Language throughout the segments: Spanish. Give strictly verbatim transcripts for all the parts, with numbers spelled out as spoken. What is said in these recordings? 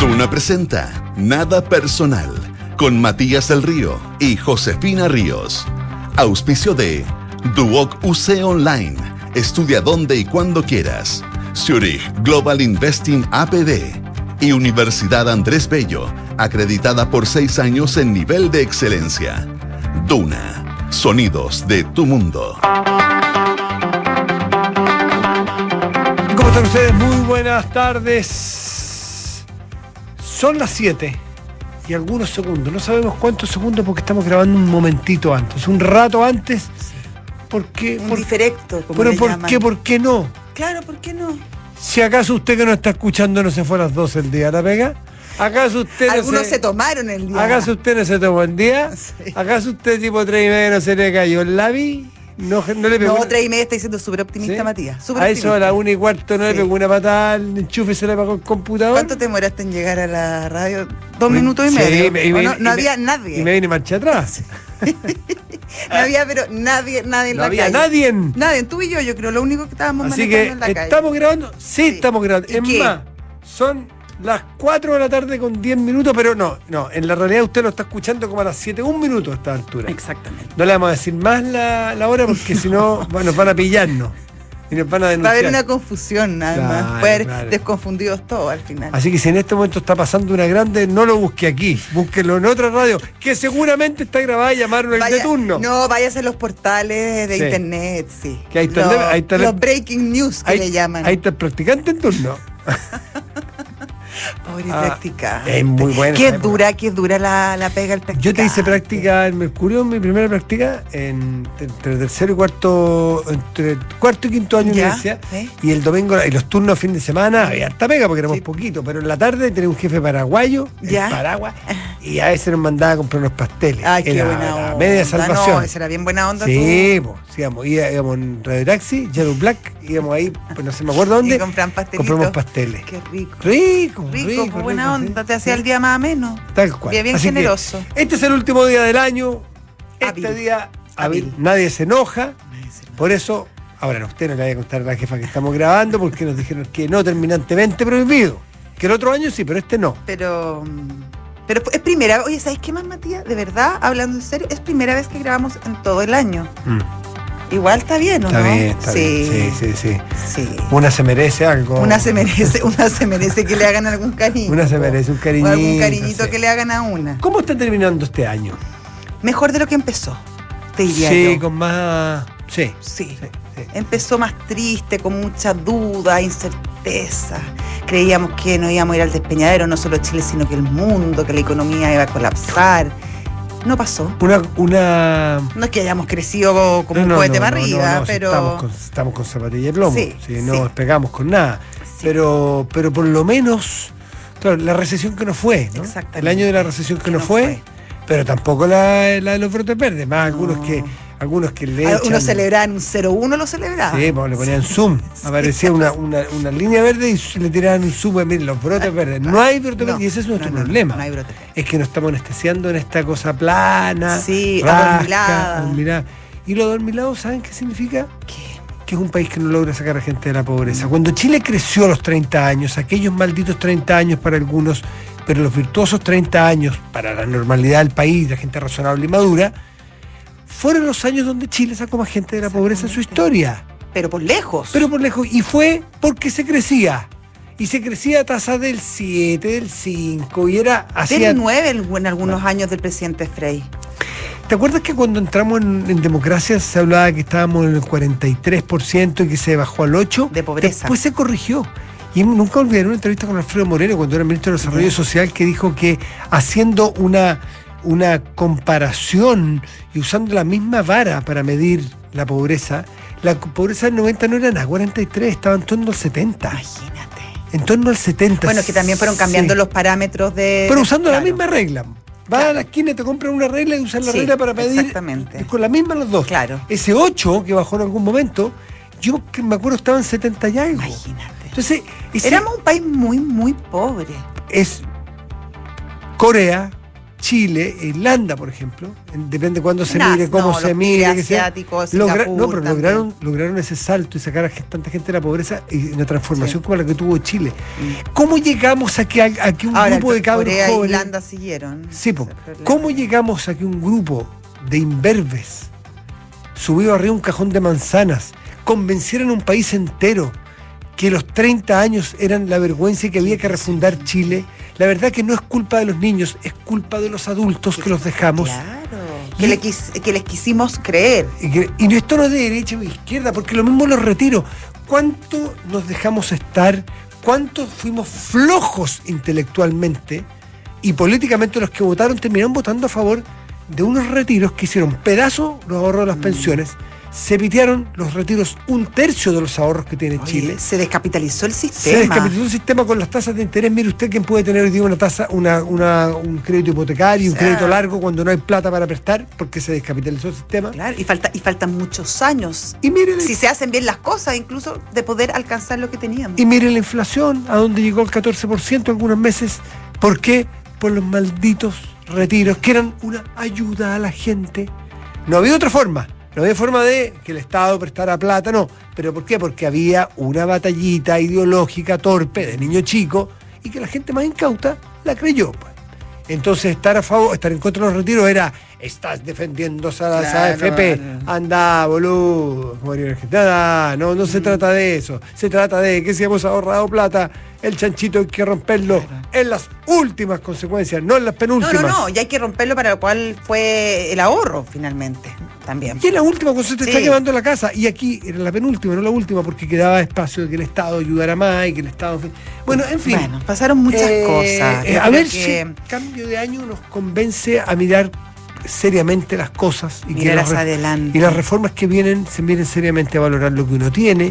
Duna presenta Nada Personal con Matías del Río y Josefina Ríos. Auspicio de Duoc U C Online. Estudia donde y cuando quieras. Zurich Global Investing A P B y Universidad Andrés Bello, acreditada por seis años en nivel de excelencia. Duna, sonidos de tu mundo. ¿Cómo están ustedes? Muy buenas tardes. Son las siete y algunos segundos. No sabemos cuántos segundos porque estamos grabando un momentito antes, un rato antes. ¿Por qué? Un por, diferecto, como pero le ¿por llaman. qué? ¿Por qué no? Claro, ¿por qué no? Si acaso usted que no está escuchando no se fue a las doce del día a la pega. ¿Acaso usted Algunos no se... se tomaron el día. ¿Acaso usted no se tomó el día? Sí. ¿Acaso usted tipo tres y media no se le cayó el labi? No, no le pegó. No, tres y media está diciendo súper optimista, ¿Sí? Matías. Súper A eso optimista. a la una y cuarto no Sí. le pegó una patada al enchufe, se le apagó el computador. ¿Cuánto te demoraste en llegar a la radio? Dos minutos y Sí, medio. me- y ¿O me- no y no me- había nadie. Y me vine marcha atrás. No había, pero nadie, nadie en No la había calle. nadie. Nadie, tú y yo, yo creo, lo único que estábamos Así manejando que en la calle. estamos grabando. Sí, Sí. estamos grabando. ¿Y Es qué? más, son las cuatro de la tarde con diez minutos, pero no, no. En la realidad usted lo está escuchando como a las siete, un minuto a esta altura. Exactamente. No le vamos a decir más la, la hora porque si no, bueno, nos van a pillarnos. Y nos van a Va a denunciar. haber una confusión, nada Claro, más. Puede haber claro. desconfundidos todos al final. Así que si en este momento está pasando una grande, no lo busque aquí, búsquelo en otra radio, que seguramente está grabada y llamaron el Vaya- de turno. No, váyase a los portales de Sí. internet, sí. Que ahí está el los, de- ahí está el- los breaking news que ahí, le llaman. ahí está el practicante en turno. Pobre Ah, practicante. es muy buena Qué esa época. dura, qué dura la, la pega el practicante. Yo te hice práctica en Mercurio, mi primera práctica, en, entre tercero y cuarto, entre cuarto y quinto año de Ya, universidad. ¿sí? Y el domingo, y los turnos fin de semana, había harta pega porque éramos Sí. poquitos, pero en la tarde tenía un jefe paraguayo, Ya. en Paraguay, y a veces nos mandaba a comprar unos pasteles. Ay, qué Era buena la onda. media salvación. No, esa era bien buena onda. Sí, pues, íbamos,ía- íbamos en Radio Taxi, Yellow Black, íbamos ahí, pues no sé, me acuerdo tú. dónde, Y compran pastelitos. compramos pasteles. Qué rico. Rico, Rico, rico, pues, buena rico, onda. sí. Te hacía Sí. el día más ameno. Tal cual. Bien, bien Así que generoso. este es el último día del año. Este Hábil. día hábil. Hábil. Nadie se enoja. Por eso, ahora a usted no le voy a contar a la jefa que estamos grabando porque nos dijeron que no terminantemente prohibido. Que el otro año sí, pero este no. Pero. mm, Pero es primera vez. Oye, ¿sabes qué más, Matías? De verdad, hablando en serio, es primera vez que grabamos en todo el año. Igual está bien, ¿o Está no? bien, está sí. bien. Sí, sí, sí. Sí. Una se merece algo. Una se merece, una se merece que le hagan algún cariño. Una se merece un O cariñito. algún cariñito sí. que le hagan a una. ¿Cómo está terminando este año? Mejor de lo que empezó, te diría Sí, yo. con más. Sí. Sí. sí, sí. Empezó más triste, con mucha duda, incerteza. Creíamos que no íbamos a ir al despeñadero, no solo Chile, sino que el mundo, que la economía iba a colapsar. No pasó. Una. una No es que hayamos crecido como un cohete para arriba, no, sí, pero... Estamos con, estamos con zapatilla de plomo. Sí, Sí, no sí. despegamos con nada. Sí. Pero, pero por lo menos, claro, la recesión que no fue, ¿no? Exactamente. El año de la recesión que, Que no, no fue, fue. pero tampoco la, la de los brotes verdes. Más algunos No. que algunos que le Uno echan- celebraba en un cero uno, lo celebraba. Sí, pues le ponían zoom. Sí. Aparecía una, una, una línea verde y le tiraban un zoom. y Miren, los brotes verdes. No hay brotes No, verdes y ese es nuestro no, no, problema. no hay brotes verdes. Es que nos estamos anestesiando en esta cosa plana. Sí, rasca, adormilada. adormilada. Y lo adormilado, ¿saben qué significa? ¿Qué? Que es un país que no logra sacar a gente de la pobreza. Cuando Chile creció a los treinta años, aquellos malditos treinta años para algunos, pero los virtuosos treinta años para la normalidad del país, la gente razonable y madura, fueron los años donde Chile sacó más gente de la pobreza en su historia. Pero por lejos. Pero por lejos. Y fue porque se crecía. Y se crecía a tasa del siete, del cinco, y era hacía... Del nueve en, en algunos años del presidente Frey. ¿Te acuerdas que cuando entramos en, en democracia se hablaba que estábamos en el cuarenta y tres por ciento y que se bajó al ocho por ciento? De pobreza. Después se corrigió. Y nunca olvidaré una entrevista con Alfredo Moreno cuando era ministro de Desarrollo Ya. Social que dijo que haciendo una, una comparación y usando la misma vara para medir la pobreza, la pobreza del noventa no era nada, cuarenta y tres, estaba en torno al setenta. Imagínate. En torno al setenta. Bueno, que también fueron cambiando Sí. los parámetros de... Pero usando claro. la misma regla. Vas Claro. a la esquina y te compran una regla y usas la Sí, regla para pedir. exactamente. Con la misma los dos. Claro. Ese ocho que bajó en algún momento, yo que me acuerdo estaba en setenta y algo. Imagínate. Entonces, ese Éramos un país muy, muy pobre. es Corea, Chile e Irlanda, por ejemplo, en- depende de cuándo se Nah, mire, cómo no, se los mire, países que sea, asiáticos, logra- Singapur no, pero también. lograron, lograron ese salto y sacar a gen- tanta gente de la pobreza y una transformación Sí. como la que tuvo Chile. ¿Cómo llegamos a que, a, a que un Ahora, grupo de cabros Corea e jóvenes... Irlanda siguieron. Sí, po. Ese es el problema. ¿Cómo llegamos a que un grupo de imberbes subido arriba un cajón de manzanas convencieran a un país entero que los treinta años eran la vergüenza y que había que refundar Chile? La verdad que no es culpa de los niños, es culpa de los adultos que los dejamos. Claro. Y- Que, le quis- que les quisimos creer. Y, que- y esto no es de derecha o de izquierda, porque lo mismo los retiro. ¿Cuánto nos dejamos estar? ¿Cuánto fuimos flojos intelectualmente? Y políticamente los que votaron terminaron votando a favor de unos retiros que hicieron pedazo los ahorros de las pensiones. Se pitearon los retiros un tercio de los ahorros que tiene Oye, Chile. se descapitalizó el Se sistema. descapitalizó el sistema con las tasas de interés. Mire usted quién puede tener hoy día una tasa, una, una, un crédito hipotecario, un O sea, crédito largo cuando no hay plata para prestar, porque se descapitalizó el sistema. Claro, y, falta, y faltan muchos años. Y mire, Si se hacen bien las cosas, incluso de poder alcanzar lo que teníamos. y mire la inflación, a donde llegó el catorce por ciento algunos meses. ¿Por qué? Por los malditos retiros, que eran una ayuda a la gente. No había otra forma. No había forma de que el Estado prestara plata, no. ¿Pero por qué? Porque había una batallita ideológica torpe de niño chico y que la gente más incauta la creyó, pues. Entonces estar a favor, estar en contra de los retiros era: estás defendiendo a las Claro, A F P, no. anda, boludo, como diría la gente. Nada, no, no se trata de eso, se trata de que si hemos ahorrado plata, el chanchito hay que romperlo en las últimas consecuencias, no en las No, penúltimas. no, no, y hay que romperlo, para lo cual fue el ahorro, finalmente, también. Y en la última cosa se te Sí. está quemando la casa. Y aquí era la penúltima, no la última, porque quedaba espacio de que el Estado ayudara más y que el Estado... Bueno, en fin. Bueno, pasaron muchas Eh, cosas. eh, Yo a creo ver que si el cambio de año nos convence a mirar seriamente las cosas y, que mirar las hacia re- adelante. y las reformas que vienen se miren seriamente a valorar lo que uno tiene.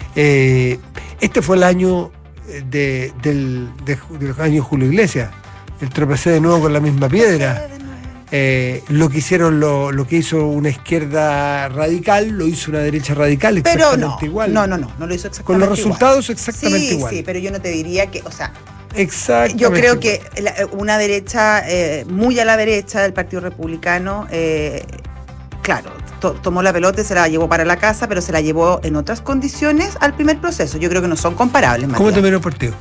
Eh, este fue el año de, del, de, del año Julio Iglesias. El tropecé de nuevo con la misma piedra. Eh, lo que hicieron, lo, lo que hizo una izquierda radical, lo hizo una derecha radical, Pero exactamente no, igual. no, no, no, no lo hizo exactamente Con los igual. resultados exactamente sí, igual. Sí, pero yo no te diría que, o sea, Exactamente yo creo igual. que la- una derecha, eh, muy a la derecha del Partido Republicano, eh, claro, to- tomó la pelota y se la llevó para la casa, pero se la llevó en otras condiciones al primer proceso. Yo creo que no son comparables, ¿Cómo Matías. te miró el partido?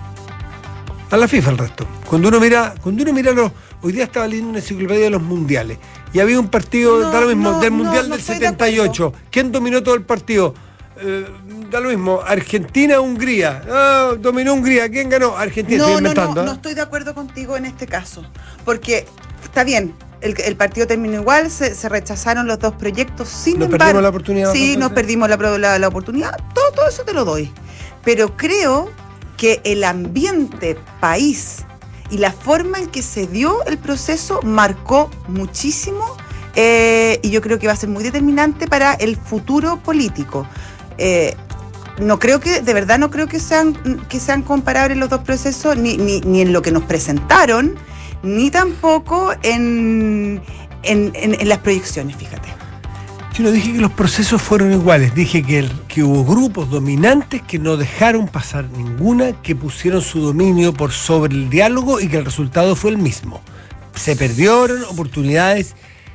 A la FIFA el resto. Cuando uno mira, cuando uno mira los. Hoy día estaba leyendo una enciclopedia de los mundiales. Y había un partido, No, da lo mismo, no, del no, Mundial no del estoy de setenta y ocho. ¿Quién dominó todo el partido? Eh, da lo mismo, Argentina, Hungría. Ah, dominó Hungría. ¿Quién ganó? Argentina. No, Estoy no, no, inventando. no ¿eh? estoy de acuerdo contigo en este caso. Porque está bien, el, el partido terminó igual, se, se rechazaron los dos proyectos. Sin Nos embargo, perdimos la oportunidad. Sí, entonces. nos perdimos la, pro- la, la oportunidad. Todo, todo eso te lo doy. Pero creo que el ambiente país y la forma en que se dio el proceso marcó muchísimo, eh, y yo creo que va a ser muy determinante para el futuro político. Eh, no creo que, de verdad no creo que sean, que sean comparables los dos procesos, ni, ni, ni en lo que nos presentaron, ni tampoco en, en, en, en las proyecciones, fíjate. Yo no dije que los procesos fueron iguales, dije que, el- que hubo grupos dominantes que no dejaron pasar ninguna, que pusieron su dominio por sobre el diálogo y que el resultado fue el mismo. Se perdieron oportunidades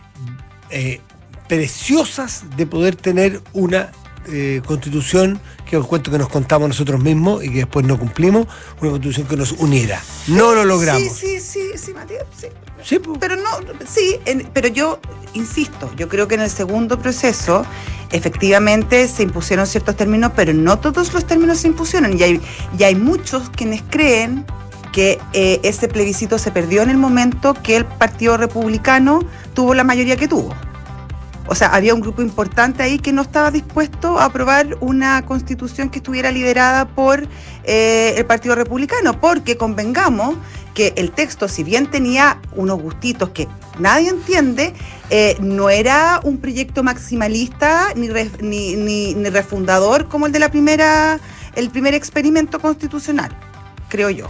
eh, preciosas de poder tener una eh, constitución, que es un cuento que nos contamos nosotros mismos y que después no cumplimos, una constitución que nos uniera. No lo logramos. Sí, sí, sí, sí, Matías, sí. Sí, pues. Pero no, sí, en- pero yo insisto, yo creo que en el segundo proceso efectivamente se impusieron ciertos términos, pero no todos los términos se impusieron. Y hay, y hay muchos quienes creen que eh, ese plebiscito se perdió en el momento que el Partido Republicano tuvo la mayoría que tuvo. O sea, había un grupo importante ahí que no estaba dispuesto a aprobar una constitución que estuviera liderada por eh, el Partido Republicano, porque convengamos que el texto, si bien tenía unos gustitos que nadie entiende, eh, no era un proyecto maximalista ni, re- ni, ni, ni refundador como el de la primera, el primer experimento constitucional, creo yo.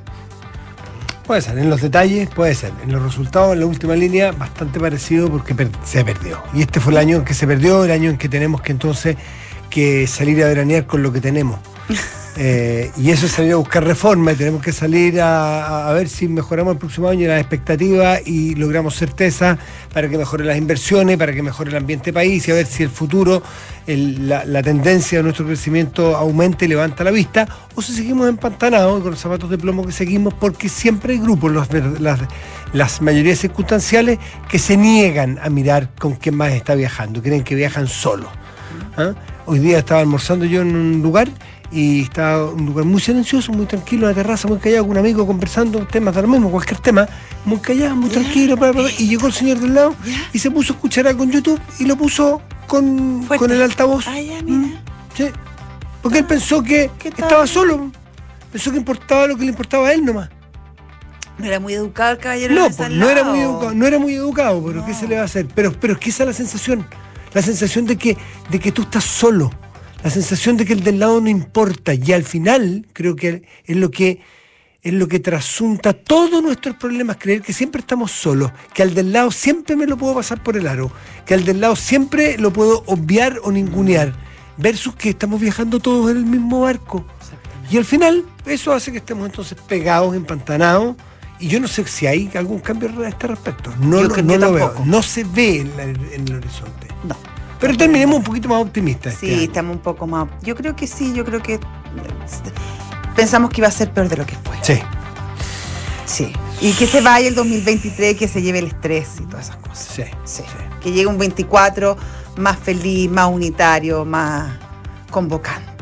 Puede ser, en los detalles puede ser, en los resultados, en la última línea, bastante parecido porque per- se perdió. Y este fue el año en que se perdió, el año en que tenemos que entonces que salir a veranear con lo que tenemos. Eh, y eso es salir a buscar reforma, y tenemos que salir a, a ver si mejoramos el próximo año las expectativas y logramos certeza para que mejoren las inversiones, para que mejore el ambiente país, y a ver si el futuro, el, la, la tendencia de nuestro crecimiento aumenta y levanta la vista, o si seguimos empantanados con los zapatos de plomo que seguimos, porque siempre hay grupos, los, las, las mayorías circunstanciales, que se niegan a mirar con quién más está viajando, creen que viajan solos. ¿Ah? Hoy día estaba almorzando yo en un lugar y estaba un lugar muy silencioso, muy tranquilo, en la terraza, muy callado, con un amigo conversando temas de lo mismo, cualquier tema, muy callado, muy tranquilo, bla, bla, bla, y llegó el señor del lado y se puso a escuchar algo en YouTube y lo puso con, con el altavoz. Ah, ya, mira. ¿Mm? Sí. Porque él pensó que estaba solo, pensó que importaba lo que le importaba a él nomás. No era muy educado el caballero. No, pues, no era muy educado, no era muy educado, pero no. ¿Qué se le va a hacer? Pero, pero es que esa es la sensación, la sensación de que, de que tú estás solo. La sensación de que el del lado no importa, y al final creo que es lo que es lo que trasunta todos nuestros problemas, creer que siempre estamos solos, que al del lado siempre me lo puedo pasar por el aro, que al del lado siempre lo puedo obviar o ningunear, versus que estamos viajando todos en el mismo barco. Y al final eso hace que estemos entonces pegados, empantanados, y yo no sé si hay algún cambio a este respecto. No, lo, no lo veo, no se ve en, la, en el horizonte. No. Pero terminemos un poquito más optimistas. Sí, este estamos un poco más. Yo creo que sí, yo creo que pensamos que iba a ser peor de lo que fue. Sí. Sí. Y que se vaya el dos mil veintitrés, que se lleve el estrés y todas esas cosas. Sí. Sí. sí. Que llegue un veinticuatro más feliz, más unitario, más convocante.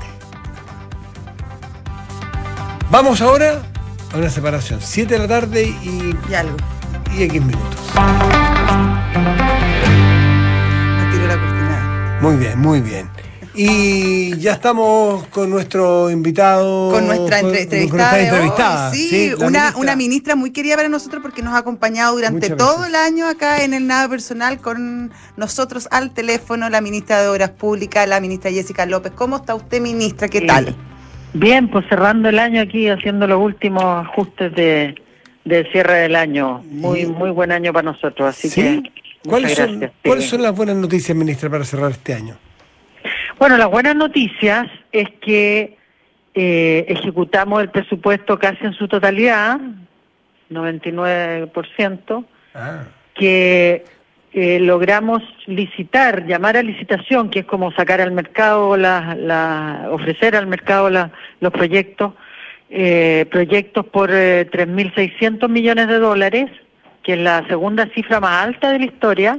Vamos ahora a una separación. siete de la tarde y, Y algo. y X minutos. La cortina. Muy bien, muy bien. Y ya estamos con nuestro invitado. Con nuestra entre- entrevistada. Con nuestra de hoy, entrevistada. sí, sí, la una, ministra. una ministra muy querida para nosotros porque nos ha acompañado durante Muchas todo veces. el año acá en el Nada Personal con nosotros al teléfono, la ministra de Obras Públicas, la ministra Jessica López. ¿Cómo está usted, ministra? ¿Qué tal? Bien, pues cerrando el año aquí, haciendo los últimos ajustes de, de cierre del año. Muy, Sí. muy buen año para nosotros, así ¿Sí? que ¿Cuáles muchas son, gracias. ¿Cuáles Sí. son las buenas noticias, ministra, para cerrar este año? Bueno, las buenas noticias es que eh, ejecutamos el presupuesto casi en su totalidad, noventa y nueve por ciento, Ah. que eh, logramos licitar, llamar a licitación, que es como sacar al mercado, la, la, ofrecer al mercado la, los proyectos, eh, proyectos por eh, tres mil seiscientos millones de dólares, que es la segunda cifra más alta de la historia.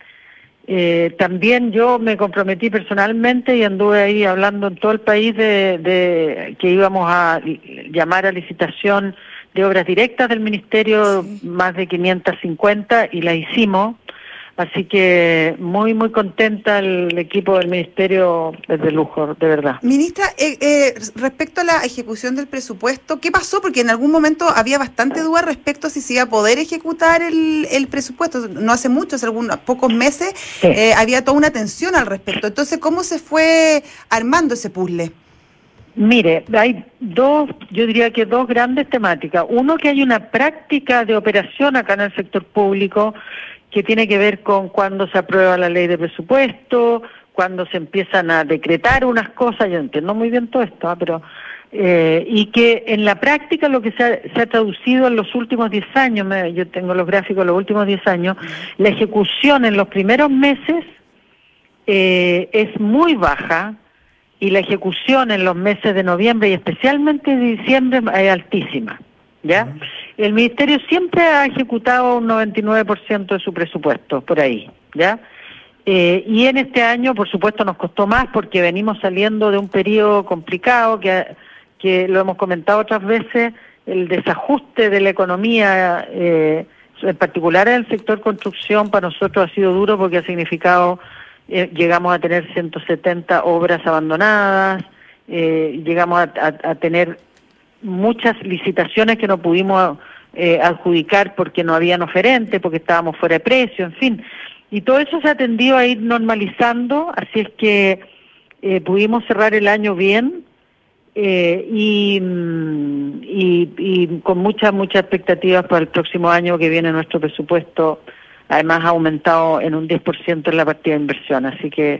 Eh, también yo me comprometí personalmente y anduve ahí hablando en todo el país de, de que íbamos a llamar a licitación de obras directas del Ministerio, Sí. más de quinientas cincuenta, y la hicimos. Así que muy, muy contenta el equipo del Ministerio, es de lujo, de verdad. Ministra, eh, eh, respecto a la ejecución del presupuesto, ¿qué pasó? Porque en algún momento había bastante duda respecto a si se iba a poder ejecutar el, el presupuesto. No hace mucho, hace algunos pocos meses, Sí. eh, había toda una tensión al respecto. Entonces, ¿cómo se fue armando ese puzzle? Mire, hay dos, yo diría que dos grandes temáticas. Uno, que hay una práctica de operación acá en el sector público que tiene que ver con cuando se aprueba la ley de presupuesto, cuando se empiezan a decretar unas cosas, yo entiendo muy bien todo esto, ¿eh? pero eh, y que en la práctica lo que se ha, se ha traducido en los últimos diez años, me, yo tengo los gráficos de los últimos diez años, la ejecución en los primeros meses eh, es muy baja, y la ejecución en los meses de noviembre y especialmente de diciembre es altísima, ¿ya? Uh-huh. El Ministerio siempre ha ejecutado un noventa y nueve por ciento de su presupuesto, por ahí, ¿ya? Eh, y en este año, por supuesto, nos costó más porque venimos saliendo de un periodo complicado que, que lo hemos comentado otras veces, el desajuste de la economía, eh, en particular en el sector construcción, para nosotros ha sido duro porque ha significado... Eh, llegamos a tener ciento setenta obras abandonadas, eh, llegamos a, a, a tener muchas licitaciones que no pudimos eh, adjudicar porque no habían oferente, porque estábamos fuera de precio, en fin. Y todo eso se ha tendido a ir normalizando, así es que eh, pudimos cerrar el año bien eh, y, y, y con muchas, muchas expectativas para el próximo año que viene nuestro presupuesto. Además ha aumentado en un diez por ciento en la partida de inversión, así que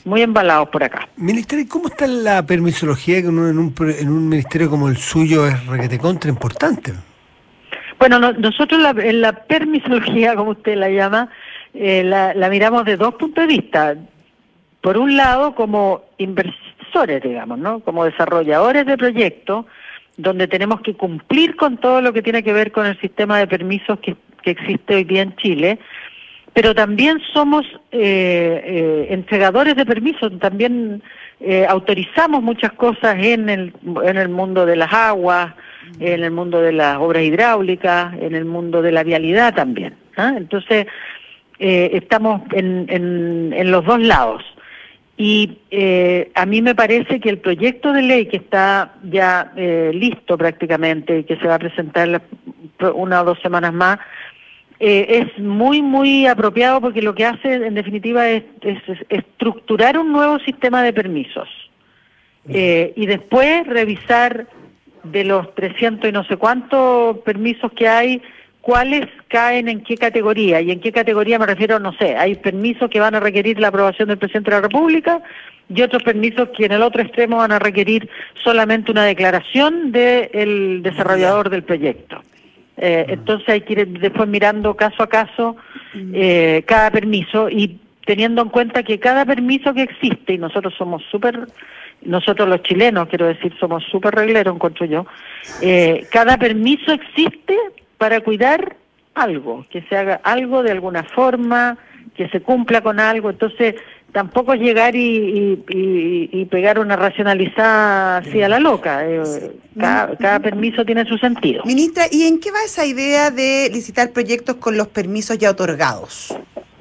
muy embalados por acá. Ministra, ¿y cómo está la permisología que en un, en un, en un ministerio como el suyo es requete contra importante? Bueno, no, nosotros la, en la permisología, como usted la llama, eh, la, la miramos de dos puntos de vista. Por un lado, como inversores, digamos, ¿no? Como desarrolladores de proyectos, donde tenemos que cumplir con todo lo que tiene que ver con el sistema de permisos que, que existe hoy día en Chile, pero también somos eh, eh, entregadores de permisos, también eh, autorizamos muchas cosas en el, en el mundo de las aguas, en el mundo de las obras hidráulicas, en el mundo de la vialidad también, ¿eh? Entonces, eh, estamos en, en, en los dos lados. Y eh, a mí me parece que el proyecto de ley que está ya eh, listo prácticamente y que se va a presentar la, una o dos semanas más, eh, es muy, muy apropiado porque lo que hace en definitiva es, es, es estructurar un nuevo sistema de permisos eh, y después revisar de los trescientos y no sé cuántos permisos que hay, cuáles caen en qué categoría, y en qué categoría me refiero, no sé, hay permisos que van a requerir la aprobación del presidente de la República y otros permisos que en el otro extremo van a requerir solamente una declaración del desarrollador del proyecto. Eh, entonces hay que ir después mirando caso a caso eh, cada permiso y teniendo en cuenta que cada permiso que existe, y nosotros somos súper, nosotros los chilenos, quiero decir, somos súper regleros, encuentro yo, eh, cada permiso existe para cuidar algo, que se haga algo de alguna forma, que se cumpla con algo. Entonces tampoco es llegar y, y, y, y pegar una racionalizada así a la loca. Eh, cada, cada permiso tiene su sentido. Ministra, ¿y en qué va esa idea de licitar proyectos con los permisos ya otorgados?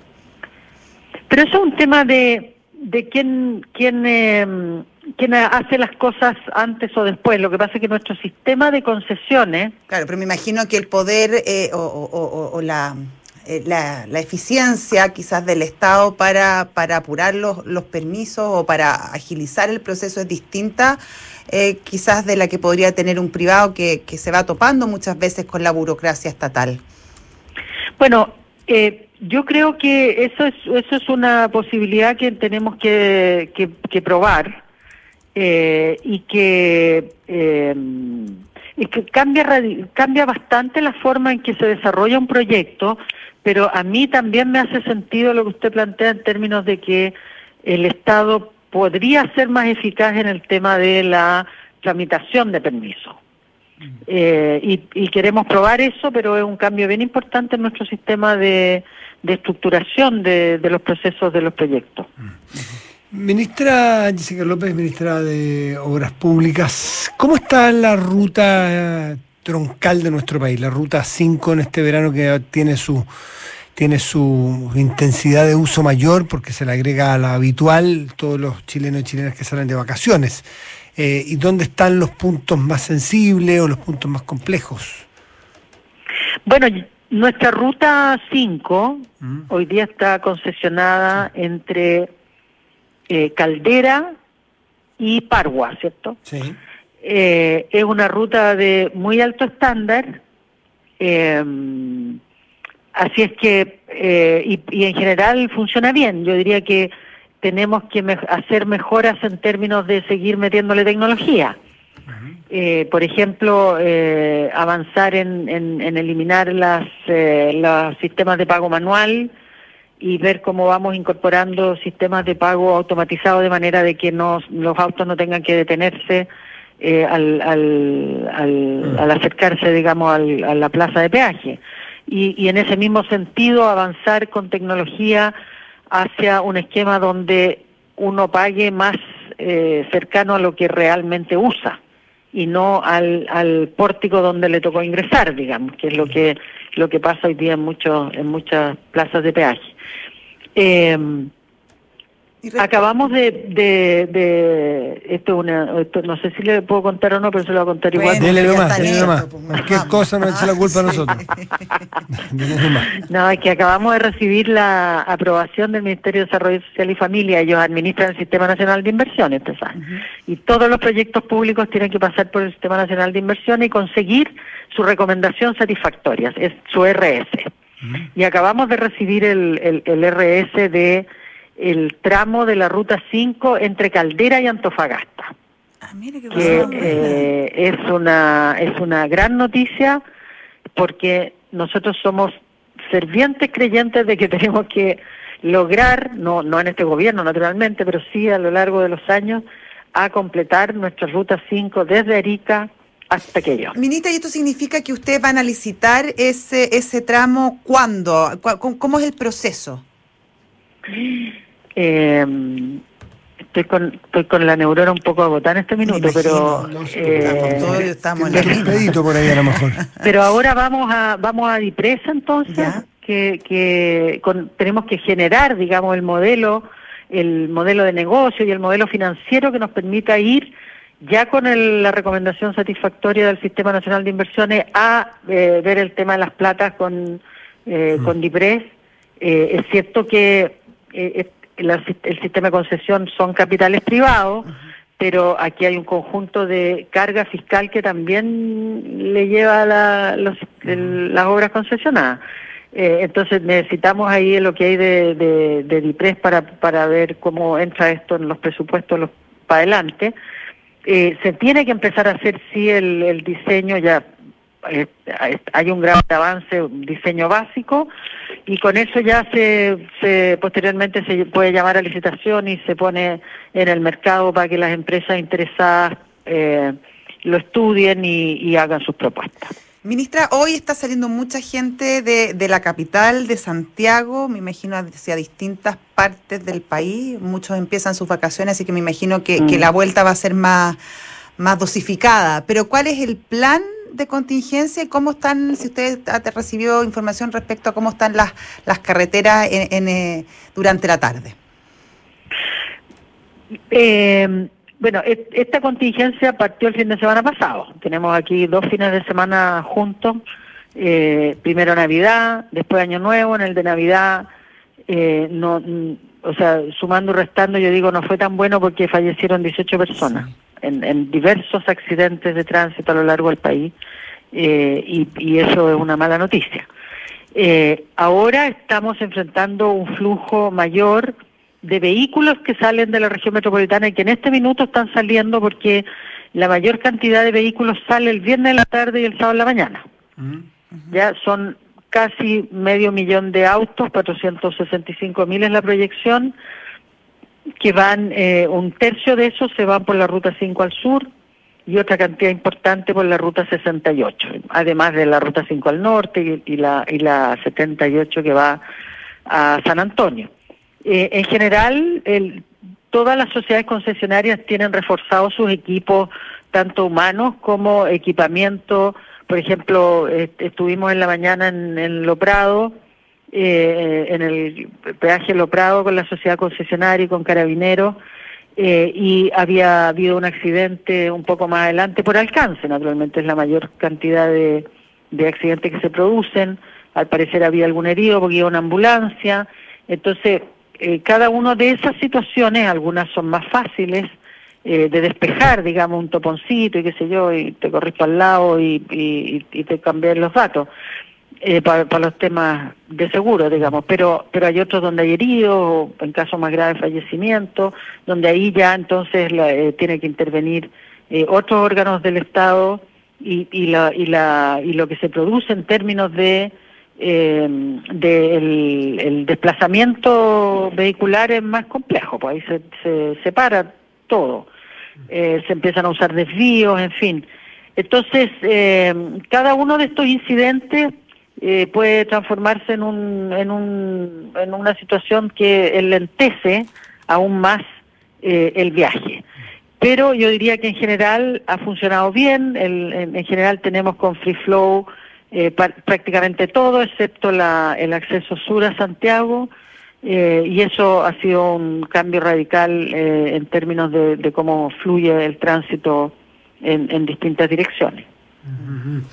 Pero eso es un tema de, de quién, quién, eh, quién hace las cosas antes o después. Lo que pasa es que nuestro sistema de concesiones... Claro, pero me imagino que el poder eh, o, o, o, o la... Eh, la, la eficiencia quizás del Estado para, para apurar los, los permisos o para agilizar el proceso es distinta eh, quizás de la que podría tener un privado que, que se va topando muchas veces con la burocracia estatal. Bueno, eh, yo creo que eso es, eso es una posibilidad que tenemos que, que, que probar eh, y que... Eh, y que cambia, cambia bastante la forma en que se desarrolla un proyecto, pero a mí también me hace sentido lo que usted plantea en términos de que el Estado podría ser más eficaz en el tema de la tramitación de permisos. Mm. Eh, y, y queremos probar eso, pero es un cambio bien importante en nuestro sistema de, de estructuración de, de los procesos de los proyectos. Mm. Ministra Jessica López, ministra de Obras Públicas, ¿cómo está la ruta troncal de nuestro país, la ruta cinco en este verano que tiene su tiene su intensidad de uso mayor porque se le agrega a la habitual todos los chilenos y chilenas que salen de vacaciones? Eh, ¿Y dónde están los puntos más sensibles o los puntos más complejos? Bueno, nuestra ruta cinco ¿Mm? hoy día está concesionada sí. entre... Eh, Caldera y Pargua, ¿cierto? Sí. Eh, es una ruta de muy alto estándar, eh, así es que, eh, y, y en general funciona bien. Yo diría que tenemos que me- hacer mejoras en términos de seguir metiéndole tecnología. Uh-huh. Eh, por ejemplo, eh, avanzar en, en, en eliminar las, eh, los sistemas de pago manual, y ver cómo vamos incorporando sistemas de pago automatizados de manera de que no, los autos no tengan que detenerse eh, al, al, al, al acercarse, digamos, al, a la plaza de peaje. Y, y en ese mismo sentido avanzar con tecnología hacia un esquema donde uno pague más eh, cercano a lo que realmente usa y no al, al pórtico donde le tocó ingresar, digamos, que es lo que lo que pasa hoy día en muchos en muchas plazas de peaje. Eh, acabamos de, de, de esto, una, esto no sé si le puedo contar o no, pero se lo voy a contar bueno, igual. Dele nomás, dele nomás. Cualquier cosa no eche la culpa a nosotros. No, es que acabamos de recibir la aprobación del Ministerio de Desarrollo Social y Familia. Ellos administran el Sistema Nacional de Inversiones, usted sabe. Uh-huh. Y todos los proyectos públicos tienen que pasar por el Sistema Nacional de Inversiones y conseguir su recomendación satisfactoria, es su R S. Uh-huh. Y acabamos de recibir el, el, el R S de el tramo de la Ruta cinco entre Caldera y Antofagasta. Ah, mire qué que bueno. eh, es una es una gran noticia, porque nosotros somos fervientes creyentes de que tenemos que lograr, no no en este gobierno naturalmente, pero sí a lo largo de los años, a completar nuestra Ruta cinco desde Arica hasta Quellón. Ministra, ¿y esto significa que ustedes van a licitar ese ese tramo cuándo? ¿Cu- ¿Cómo es el proceso? Eh, estoy con estoy con la neurona un poco agotada en este minuto, Me pero imagino, no, sí, eh, estamos todos, estamos en la Un pedito por ahí a lo mejor. pero ahora vamos a vamos a Dipresa entonces, Ya. que que con, tenemos que generar, digamos, el modelo el modelo de negocio y el modelo financiero que nos permita ir ya con el, la recomendación satisfactoria del Sistema Nacional de Inversiones a eh, ver el tema de las platas con eh, Mm. con Dipres. Eh, es cierto que eh, el, el sistema de concesión son capitales privados, uh-huh. pero aquí hay un conjunto de carga fiscal que también le lleva a la, los, el, las obras concesionadas. Eh, entonces necesitamos ahí lo que hay de, de, de Dipres para, para ver cómo entra esto en los presupuestos los, para adelante. Eh, se tiene que empezar a hacer, sí, el, el diseño, ya eh, hay un gran avance, un diseño básico, y con eso ya se, se posteriormente se puede llamar a licitación y se pone en el mercado para que las empresas interesadas eh, lo estudien y, y hagan sus propuestas. Ministra, hoy está saliendo mucha gente de, de la capital, de Santiago, me imagino hacia distintas partes del país. Muchos empiezan sus vacaciones, así que me imagino que, mm. que la vuelta va a ser más, más dosificada. Pero ¿cuál es el plan de contingencia y cómo están, si usted ha recibido información respecto a cómo están las, las carreteras en, en, eh, durante la tarde? Eh... Bueno, esta contingencia partió el fin de semana pasado. Tenemos aquí dos fines de semana juntos. Eh, primero Navidad, después Año Nuevo. En el de Navidad, eh, no, o sea, sumando y restando, yo digo, no fue tan bueno porque fallecieron dieciocho personas sí. en, en diversos accidentes de tránsito a lo largo del país. Eh, y, y eso es una mala noticia. Eh, ahora estamos enfrentando un flujo mayor de vehículos que salen de la región metropolitana y que en este minuto están saliendo porque la mayor cantidad de vehículos sale el viernes de la tarde y el sábado de la mañana. Uh-huh. Ya son casi medio millón de autos, cuatrocientos sesenta y cinco mil es la proyección, que van, eh, un tercio de esos se van por la Ruta cinco al sur y otra cantidad importante por la Ruta sesenta y ocho, además de la Ruta cinco al norte y, y, la, y la setenta y ocho que va a San Antonio. Eh, en general, el, todas las sociedades concesionarias tienen reforzados sus equipos, tanto humanos como equipamiento. Por ejemplo, eh, estuvimos en la mañana en, en Lo Prado, eh, en el peaje Lo Prado con la sociedad concesionaria y con Carabineros, eh, y había habido un accidente un poco más adelante por alcance. Naturalmente es la mayor cantidad de, de accidentes que se producen. Al parecer había algún herido porque iba una ambulancia. Entonces, Eh, cada una de esas situaciones, algunas son más fáciles eh, de despejar, digamos, un toponcito y qué sé yo, y te corres para el lado y, y, y te cambian los datos eh, para, para los temas de seguro, digamos, pero pero hay otros donde hay heridos, o en casos más graves fallecimientos, donde ahí ya entonces la, eh, tiene que intervenir eh, otros órganos del Estado y, y, la, y, la, y lo que se produce en términos de Eh, del de el desplazamiento vehicular es más complejo, pues ahí se, se separa todo, eh, se empiezan a usar desvíos, en fin. Entonces, eh, cada uno de estos incidentes eh, puede transformarse en un, en un en una situación que enlentece aún más eh, el viaje. Pero yo diría que en general ha funcionado bien, el, en, en general tenemos con Free Flow Eh, pa- prácticamente todo, excepto la, el acceso sur a Santiago, eh, y eso ha sido un cambio radical eh, en términos de, de cómo fluye el tránsito en, en distintas direcciones. Uh-huh.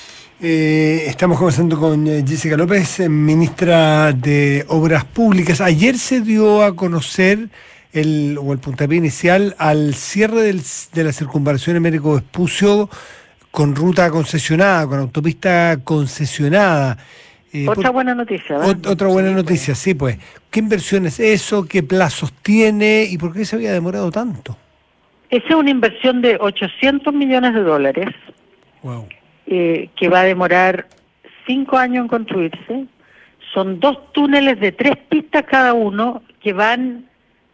Eh, estamos conversando con Jessica López, ministra de Obras Públicas. Ayer se dio a conocer el, o el puntapié inicial al cierre del, de la circunvalación Américo Vespucio con ruta concesionada, con autopista concesionada. Eh, Otra por, buena noticia, ¿verdad? ot- otra buena noticia, sí, pues. ¿Qué inversión es eso? ¿Qué plazos tiene? ¿Y por qué se había demorado tanto? Esa es una inversión de ochocientos millones de dólares Wow. eh, que va a demorar cinco años en construirse. Son dos túneles de tres pistas cada uno que van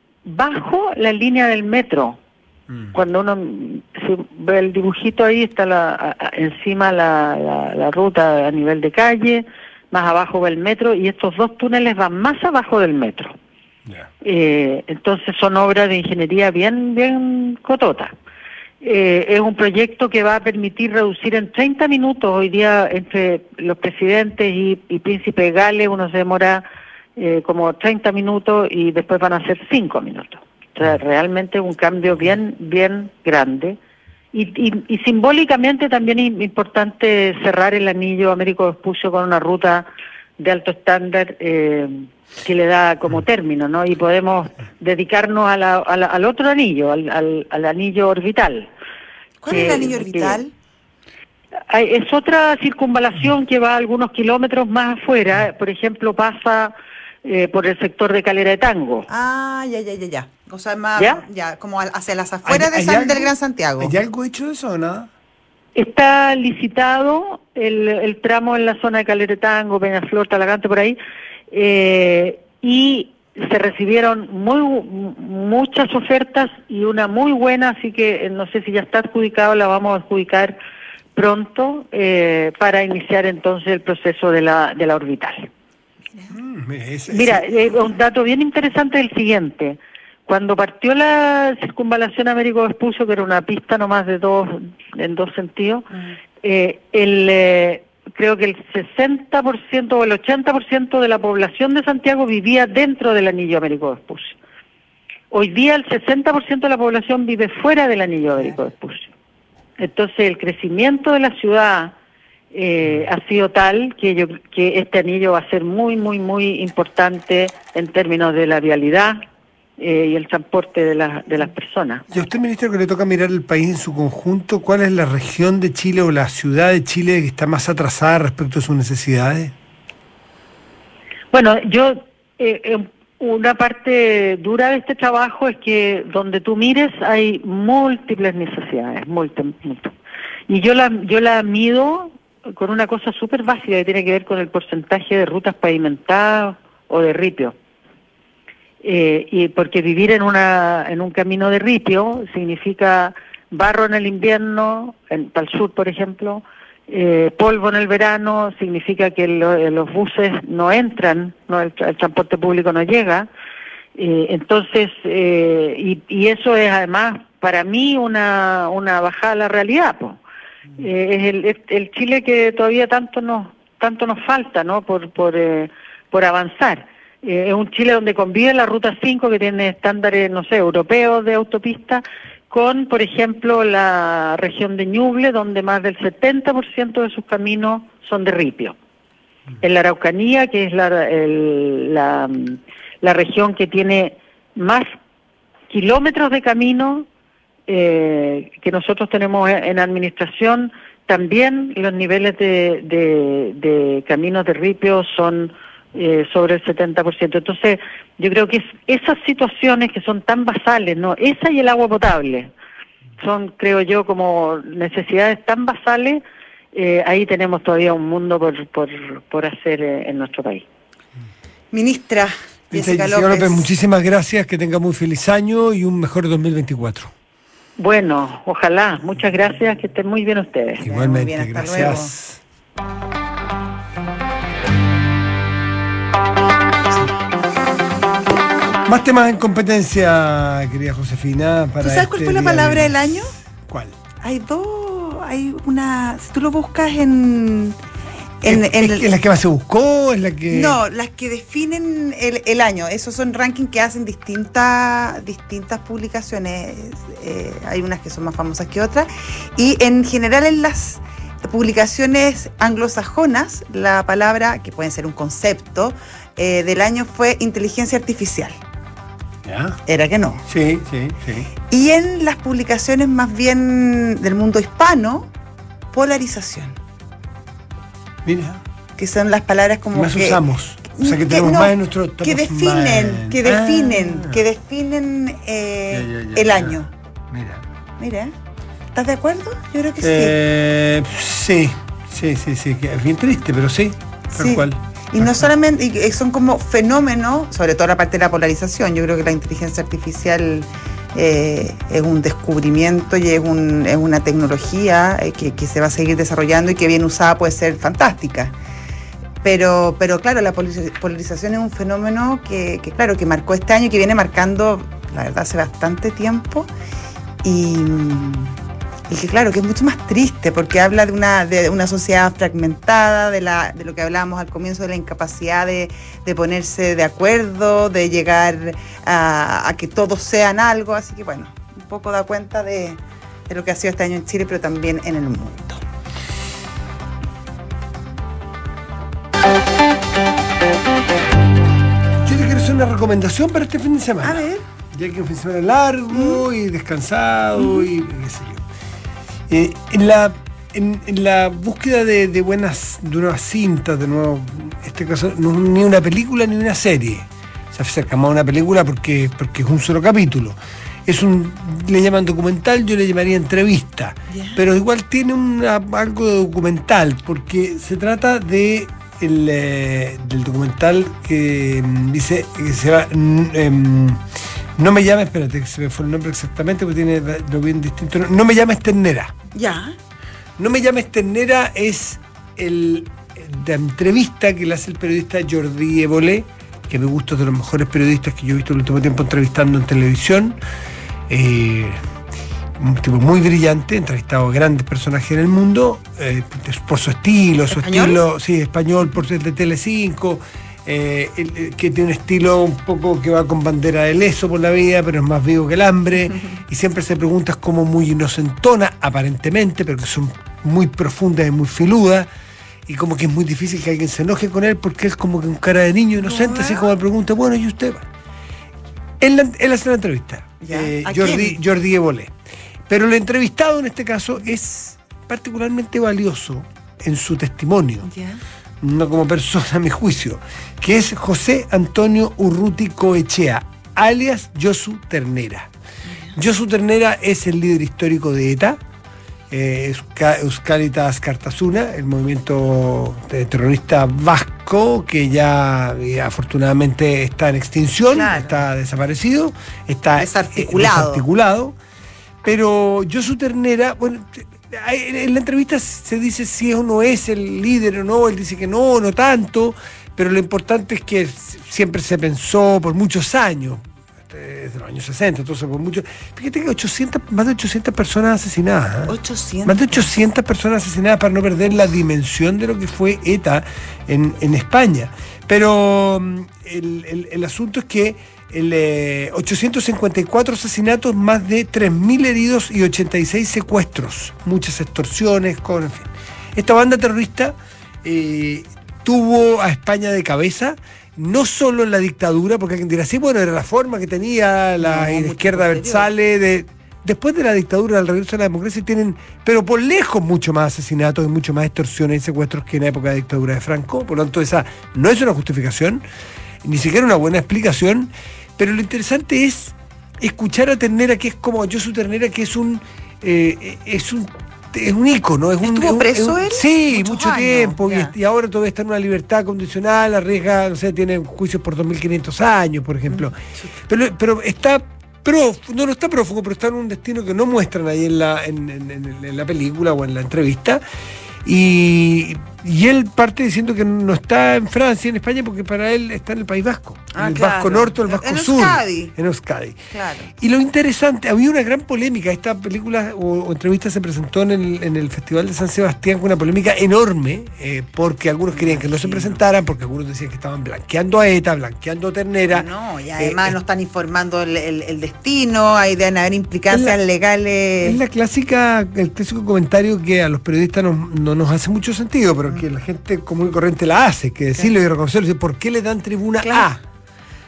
bajo la línea del metro. Mm. Cuando uno si ve el dibujito ahí, está la, a, a, encima la, la, la ruta a nivel de calle, más abajo va el metro, y estos dos túneles van más abajo del metro. Yeah. Eh, entonces son obras de ingeniería bien, bien cotota. Eh, es un proyecto que va a permitir reducir en treinta minutos, hoy día entre los presidentes y, y Príncipe Gales uno se demora eh, como treinta minutos y después van a ser cinco minutos. O sea, realmente un cambio bien, bien grande. Y, y, y simbólicamente también es importante cerrar el anillo Américo Vespucio con una ruta de alto estándar eh, que le da como término, ¿no? Y podemos dedicarnos a la, a la, al otro anillo, al, al, al anillo orbital. ¿Cuál es el anillo orbital? Hay, es otra circunvalación que va algunos kilómetros más afuera, por ejemplo, pasa eh, por el sector de Calera de Tango. Ah, ya, ya, ya, ya. O sea, más, ¿Ya? ya, como hacia las afueras de ¿Hay, San, hay algo, del Gran Santiago. ¿Hay algo hecho de eso o nada? Está licitado el, el tramo en la zona de Calera de Tango, Peñaflor, Talagante, por ahí, eh, y se recibieron muy muchas ofertas y una muy buena, así que no sé si ya está adjudicado, la vamos a adjudicar pronto eh, para iniciar entonces el proceso de la, de la orbital. Mm, ese, Mira, ese... Eh, un dato bien interesante es el siguiente. Cuando partió la circunvalación Américo Vespucio, que era una pista nomás de dos, en dos sentidos, uh-huh. eh, el, eh, creo que el sesenta por ciento o el ochenta por ciento de la población de Santiago vivía dentro del anillo Américo Vespucio. Hoy día el sesenta por ciento de la población vive fuera del anillo Américo Vespucio. Entonces el crecimiento de la ciudad eh, ha sido tal que, yo, que este anillo va a ser muy, muy, muy importante en términos de la vialidad, Eh, y el transporte de, la, de las personas. Y a usted, ministro, que le toca mirar el país en su conjunto, ¿cuál es la región de Chile o la ciudad de Chile que está más atrasada respecto a sus necesidades? Bueno, yo, eh, eh, una parte dura de este trabajo es que donde tú mires hay múltiples necesidades, múltiples. Y yo la, yo la mido con una cosa súper básica que tiene que ver con el porcentaje de rutas pavimentadas o de ripio. Eh, y porque vivir en una en un camino de ripio significa barro en el invierno, en, para el sur por ejemplo, eh, polvo en el verano, significa que lo, los buses no entran, no el, el transporte público no llega, eh, entonces eh, y, y eso es además para mí una una bajada a la realidad, pues. Eh, es el, es el Chile que todavía tanto nos tanto nos falta, ¿no? Por por eh, por avanzar. Eh, es un Chile donde convive la Ruta cinco, que tiene estándares, no sé, europeos de autopista, con, por ejemplo, la región de Ñuble, donde más del setenta por ciento de sus caminos son de ripio. En la Araucanía, que es la, el, la, la región que tiene más kilómetros de camino eh, que nosotros tenemos en administración, también los niveles de, de, de caminos de ripio son Eh, sobre el setenta por ciento. Entonces, yo creo que es, esas situaciones que son tan basales, ¿no? Esa y el agua potable, son, creo yo, como necesidades tan basales, eh, ahí tenemos todavía un mundo por, por, por hacer eh, en nuestro país. Ministra Jessica, Jessica López. López, muchísimas gracias, que tenga muy feliz año y un mejor dos mil veinticuatro. Bueno, ojalá, muchas gracias, que estén muy bien ustedes. Igualmente, bien, gracias. Luego. Más temas en competencia, querida Josefina. Para ¿Tú sabes este cuál fue la día palabra de... del año? ¿Cuál? Hay dos, hay una, si tú lo buscas en... en, ¿Es, en es, el, ¿Es la que más se buscó? ¿Es la que...? No, las que definen el, el año. Esos son rankings que hacen distintas, distintas publicaciones. Eh, hay unas que son más famosas que otras. Y en general en las publicaciones anglosajonas, la palabra, que puede ser un concepto, eh, del año fue inteligencia artificial. ¿Ya? Era que no. Sí, sí, sí. Y en las publicaciones más bien del mundo hispano, polarización. Mira. que son las palabras como más que usamos. O sea, que que tenemos no, más en nuestro... que definen, que definen, ah. que definen eh, ya, ya, ya, el ya. año. Mira. Mira, ¿estás de acuerdo? Yo creo que eh, sí. Sí, sí, sí, sí, que es bien triste, pero sí, tal sí. cual. Y no solamente, y son como fenómenos, sobre todo la parte de la polarización. Yo creo que la inteligencia artificial eh, es un descubrimiento y es, un, es una tecnología eh, que, que se va a seguir desarrollando y que bien usada puede ser fantástica. Pero, pero claro, la polarización es un fenómeno que, que, claro, que marcó este año y que viene marcando, la verdad, hace bastante tiempo. Y, y que claro, que es mucho más triste porque habla de una, de una sociedad fragmentada, de, la, de lo que hablábamos al comienzo, de la incapacidad de, de ponerse de acuerdo, de llegar a, a que todos sean algo. Así que bueno, un poco da cuenta de, de lo que ha sido este año en Chile, pero también en el mundo. Yo te quiero hacer una recomendación para este fin de semana. A ver. Ya que es un fin de semana largo mm. y descansado mm. y qué sé yo. Eh, en, la, en, en la búsqueda de, de buenas, de nuevas cintas, de nuevo, en este caso, no ni una película ni una serie. Se acerca más a una película porque, porque es un solo capítulo. Es un, le llaman documental, yo le llamaría entrevista. Yeah. Pero igual tiene una, algo de documental, porque se trata de el, eh, del documental que um, dice que se llama um, No me llames, espérate, se me fue el nombre exactamente porque tiene lo bien distinto. No, no me llames Ternera. Ya. No me llames Ternera es el de entrevista que le hace el periodista Jordi Évole, que me gusta, de los mejores periodistas que yo he visto el último tiempo entrevistando en televisión. Eh, un tipo muy brillante, entrevistado a grandes personajes en el mundo, eh, por su estilo, su ¿Español? estilo, sí, español, por ser de Telecinco, eh, el, el, que tiene un estilo un poco que va con bandera de leso por la vida, pero es más vivo que el hambre, y siempre se preguntas como muy inocentona, aparentemente, pero que son muy profundas y muy filudas, y como que es muy difícil que alguien se enoje con él, porque es como que un cara de niño inocente, así como le pregunta, bueno, ¿y usted? Él, él hace la entrevista, eh, Jordi, Jordi Évole. Pero el entrevistado en este caso es particularmente valioso en su testimonio, yeah. no como persona a mi juicio, que es José Antonio Urruti Coechea, alias Josu Ternera. Yeah. Josu Ternera es el líder histórico de ETA, eh, Euskalitas Kartasuna, el movimiento terrorista vasco que ya eh, afortunadamente está en extinción, claro. está desaparecido, está desarticulado. Eh, desarticulado. Pero Josu Ternera, bueno, en la entrevista se dice si es o no es el líder o no, él dice que no, no tanto, pero lo importante es que siempre se pensó por muchos años, desde los años sesenta, entonces por muchos, fíjate que ochocientas, más de ochocientas personas asesinadas. ¿eh? ochocientas. Más de ochocientas personas asesinadas para no perder la dimensión de lo que fue ETA en, en España. Pero el, el, el asunto es que El, eh, ochocientos cincuenta y cuatro asesinatos, más de tres mil heridos y ochenta y seis secuestros, muchas extorsiones, con, en fin. Esta banda terrorista eh, tuvo a España de cabeza, no solo en la dictadura, porque alguien dirá, sí, bueno, era la forma que tenía la no, izquierda Bersale, de, después de la dictadura, al regreso de la democracia, tienen, pero por lejos, mucho más asesinatos y mucho más extorsiones y secuestros que en la época de dictadura de Franco. Por lo tanto, esa no es una justificación, ni siquiera una buena explicación, pero lo interesante es escuchar a Ternera, que es como Josu Ternera, que es un eh, es un es un ícono, es un, ¿Estuvo es un, preso es un, él? Sí, Muchos mucho años, tiempo, yeah. y, y ahora todavía está en una libertad condicional, arriesga, no sé, tiene juicios por dos mil quinientos años, por ejemplo. Sí. Pero, pero está prófugo, no, no está prófugo, pero está en un destino que no muestran ahí en la, en, en, en, en la película o en la entrevista. Y, y él parte diciendo que no está en Francia, en España, porque para él está en el País Vasco. Ah, en el claro. Vasco Norte o el Vasco en Sur. Euskadi. En Euskadi. Claro. Y lo interesante, había una gran polémica. Esta película o, o entrevista se presentó en el, en el Festival de San Sebastián con una polémica enorme, eh, porque algunos querían que no se presentaran, porque algunos decían que estaban blanqueando a ETA, blanqueando a Ternera. No, y además eh, no están informando el, el, el destino, hay de haber implicancias legales. Es la clásica, el clásico comentario que a los periodistas no, no nos hace mucho sentido, pero que la gente común y corriente la hace, que decirlo y reconocerlo, ¿por qué le dan tribuna claro. a?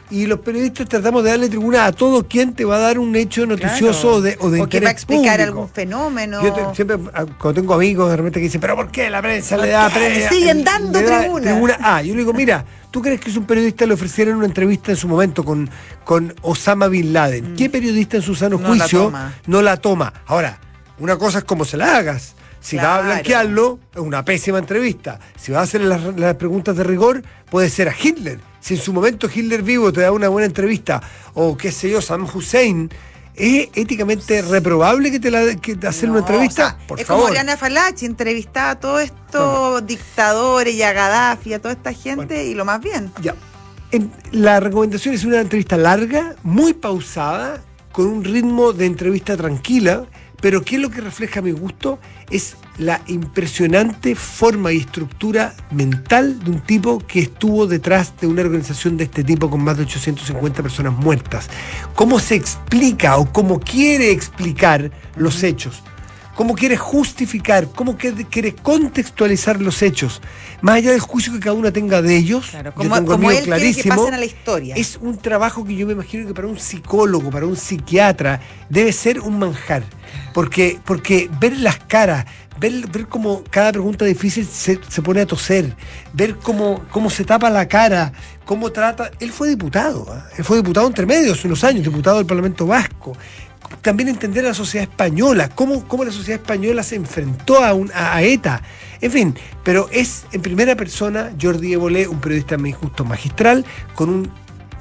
Y los periodistas tratamos de darle tribuna a todo quien te va a dar un hecho noticioso Claro. o de, o de o interés que va a explicar público. algún fenómeno. Yo te- siempre, a- cuando tengo amigos de repente que dicen, pero ¿por qué la prensa le da qué? pre- Siguen dando le da tribuna. Ah, yo le digo, mira, ¿tú crees que si un periodista le ofreciera una entrevista en su momento con, con Osama Bin Laden? ¿Qué periodista en su sano No la juicio toma. no la toma? Ahora, una cosa es cómo se la hagas. Si va a Claro. blanquearlo, es una pésima entrevista. Si va a hacer las, las preguntas de rigor, puede ser a Hitler. Si en su momento Hitler vivo te da una buena entrevista, o qué sé yo, Saddam Hussein, ¿es éticamente reprobable que te la que te hacer No, una entrevista? o sea, Por es favor. como Oriana Falachi, entrevistaba a todos estos dictadores y a Gaddafi, a toda esta gente, Bueno. y lo más bien. Ya. En- la recomendación es una entrevista larga, muy pausada, con un ritmo de entrevista tranquila, pero ¿qué es lo que refleja a mi gusto? Es la impresionante forma y estructura mental de un tipo que estuvo detrás de una organización de este tipo con más de ochocientas cincuenta personas muertas. ¿Cómo se explica o cómo quiere explicar los hechos? ¿Cómo quiere justificar? ¿Cómo quiere, quiere contextualizar los hechos? Más allá del juicio que cada uno tenga de ellos, Claro, yo como, tengo el como mío él quiere que clarísimo. pasen a la historia. Es un trabajo que yo me imagino que para un psicólogo, para un psiquiatra, debe ser un manjar. Porque, porque ver las caras, ver, ver cómo cada pregunta difícil se, se pone a toser, ver cómo, cómo se tapa la cara, cómo trata. Él fue diputado, ¿eh? Él fue diputado entre medio hace unos años, diputado del Parlamento Vasco. También entender a la sociedad española, cómo, cómo la sociedad española se enfrentó a, un, a, a ETA. En fin, pero es en primera persona Jordi Évole, un periodista justo magistral, con un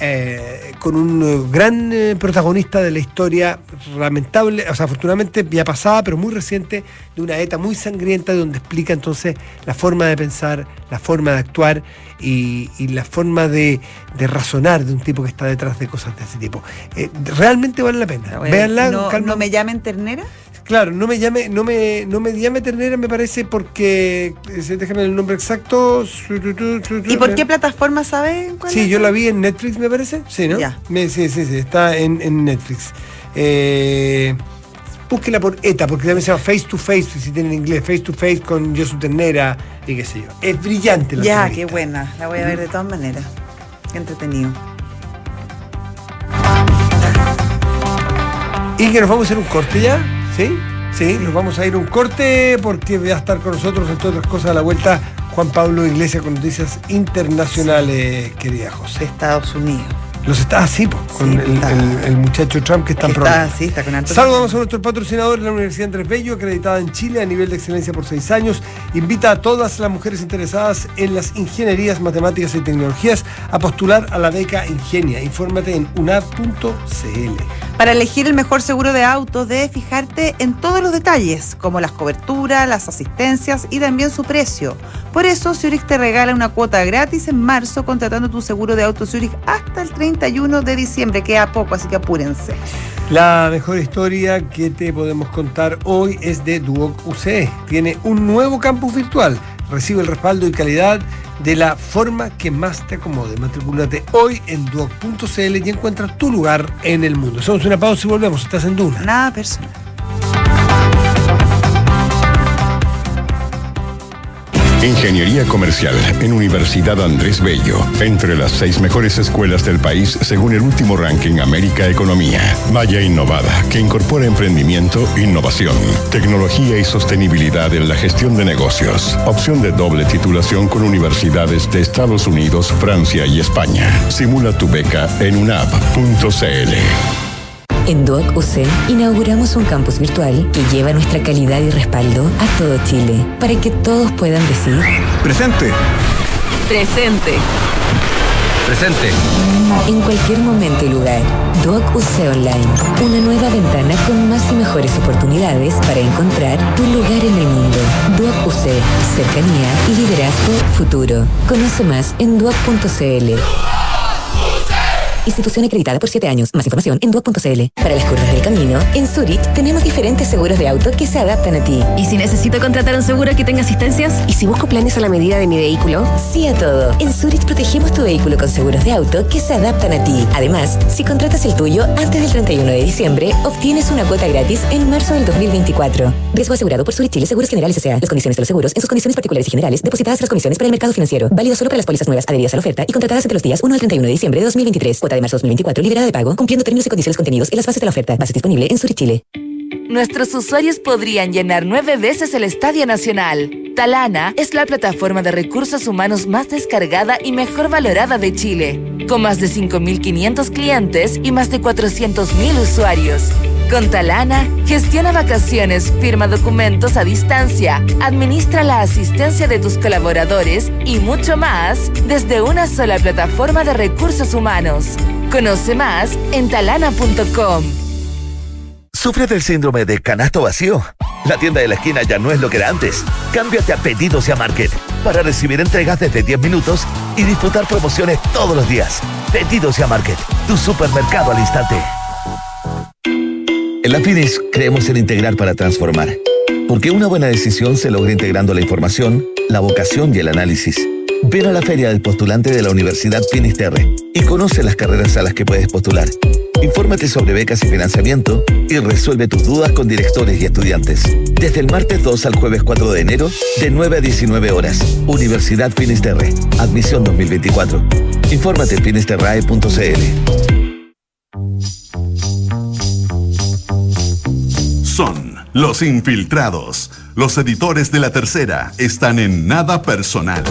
Eh, con un eh, gran eh, protagonista de la historia lamentable, o sea, afortunadamente ya pasada, pero muy reciente, de una ETA muy sangrienta, donde explica entonces la forma de pensar, la forma de actuar y, y la forma de, de razonar de un tipo que está detrás de cosas de ese tipo. Eh, realmente vale la pena. Oye, Véanla, no, calma. ¿No me llamen ternera? Claro, no me llame, no me, no me llame ternera, me parece, porque eh, déjame el nombre exacto. ¿Y por qué plataforma sabes? cuál Sí, es? yo la vi en Netflix, me parece. Sí, ¿no? Ya. Me- sí, sí, sí, está en, en Netflix. Eh, búsquela por ETA, porque también se llama Face to Face, si tienen inglés, Face to Face con Josu Ternera y qué sé yo. Es brillante la Ya, entrevista. qué buena. La voy a ver de todas maneras. Qué entretenido. Y que nos vamos a hacer un corte ya, ¿sí? Sí, nos vamos a ir a un corte porque va a estar con nosotros, entre otras cosas, a la vuelta Juan Pablo Iglesias con noticias internacionales, querida José. De Estados Unidos. Los está así, po, con Sí, el, está. el- el muchacho Trump que está en Que problemas. está, sí, está con harto- Saludamos a nuestro patrocinador, la Universidad Andrés Bello, acreditada en Chile a nivel de excelencia por seis años. Invita a todas las mujeres interesadas en las ingenierías, matemáticas y tecnologías a postular a la beca Ingenia. Infórmate en u n a d punto c l. Para elegir el mejor seguro de auto, debes fijarte en todos los detalles, como las coberturas, las asistencias y también su precio. Por eso, Zurich te regala una cuota gratis en marzo contratando tu seguro de auto Zurich hasta el treinta y uno de diciembre. Queda poco, así que apúrense. La mejor historia que te podemos contar hoy es de Duoc U C E. Tiene un nuevo campus virtual. Recibe el respaldo y calidad de la forma que más te acomode. Matricúlate hoy en duoc punto c l y encuentra tu lugar en el mundo. Somos una pausa y volvemos. Estás en Duna. Nada personal. Ingeniería Comercial en Universidad Andrés Bello. Entre las seis mejores escuelas del país según el último ranking América Economía. Maya Innovada, que incorpora emprendimiento, innovación, tecnología y sostenibilidad en la gestión de negocios. Opción de doble titulación con universidades de Estados Unidos, Francia y España. Simula tu beca en u n a b punto c l. En Duoc U C inauguramos un campus virtual que lleva nuestra calidad y respaldo a todo Chile, para que todos puedan decir Presente. ¡presente! Presente. En cualquier momento y lugar. Duoc U C Online, una nueva ventana con más y mejores oportunidades para encontrar tu lugar en el mundo. Duoc U C, cercanía, liderazgo, futuro. Conoce más en duoc punto c l. Institución acreditada por siete años. Más información en duoc punto c l. Para las curvas del camino, en Zurich tenemos diferentes seguros de auto que se adaptan a ti. ¿Y si necesito contratar un seguro que tenga asistencias? ¿Y si busco planes a la medida de mi vehículo? Sí a todo. En Zurich protegemos tu vehículo con seguros de auto que se adaptan a ti. Además, si contratas el tuyo antes del treinta y uno de diciembre, obtienes una cuota gratis en marzo del dos mil veinticuatro. Riesgo asegurado por Zurich Chile Seguros Generales S A. Las condiciones de los seguros en sus condiciones particulares y generales depositadas en las comisiones para el mercado financiero. Válido solo para las pólizas nuevas adheridas a la oferta y contratadas entre los días uno al treinta y uno de diciembre de dos mil veintitrés. cuota de marzo dos mil veinticuatro liberada de pago, cumpliendo términos y condiciones contenidos en las bases de la oferta. Bases disponible en Zurich, Chile. Nuestros usuarios podrían llenar nueve veces el Estadio Nacional. Talana es la plataforma de recursos humanos más descargada y mejor valorada de Chile, con más de cinco mil quinientos clientes y más de cuatrocientos mil usuarios. Con Talana, gestiona vacaciones, firma documentos a distancia, administra la asistencia de tus colaboradores y mucho más desde una sola plataforma de recursos humanos. Conoce más en talana punto com. ¿Sufres del síndrome de canasto vacío? La tienda de la esquina ya no es lo que era antes. Cámbiate a Pedidos Ya Market para recibir entregas desde diez minutos y disfrutar promociones todos los días. Pedidos Ya Market, tu supermercado al instante. En la Fides creemos en integrar para transformar, porque una buena decisión se logra integrando la información, la vocación y el análisis. Ven a la Feria del Postulante de la Universidad Finisterre y conoce las carreras a las que puedes postular. Infórmate sobre becas y financiamiento y resuelve tus dudas con directores y estudiantes. Desde el martes dos al jueves cuatro de enero, de nueve a diecinueve horas. Universidad Finisterre. Admisión dos mil veinticuatro. Infórmate en finisterrae punto c l. Son los infiltrados. Los editores de La Tercera están en Nada Personal.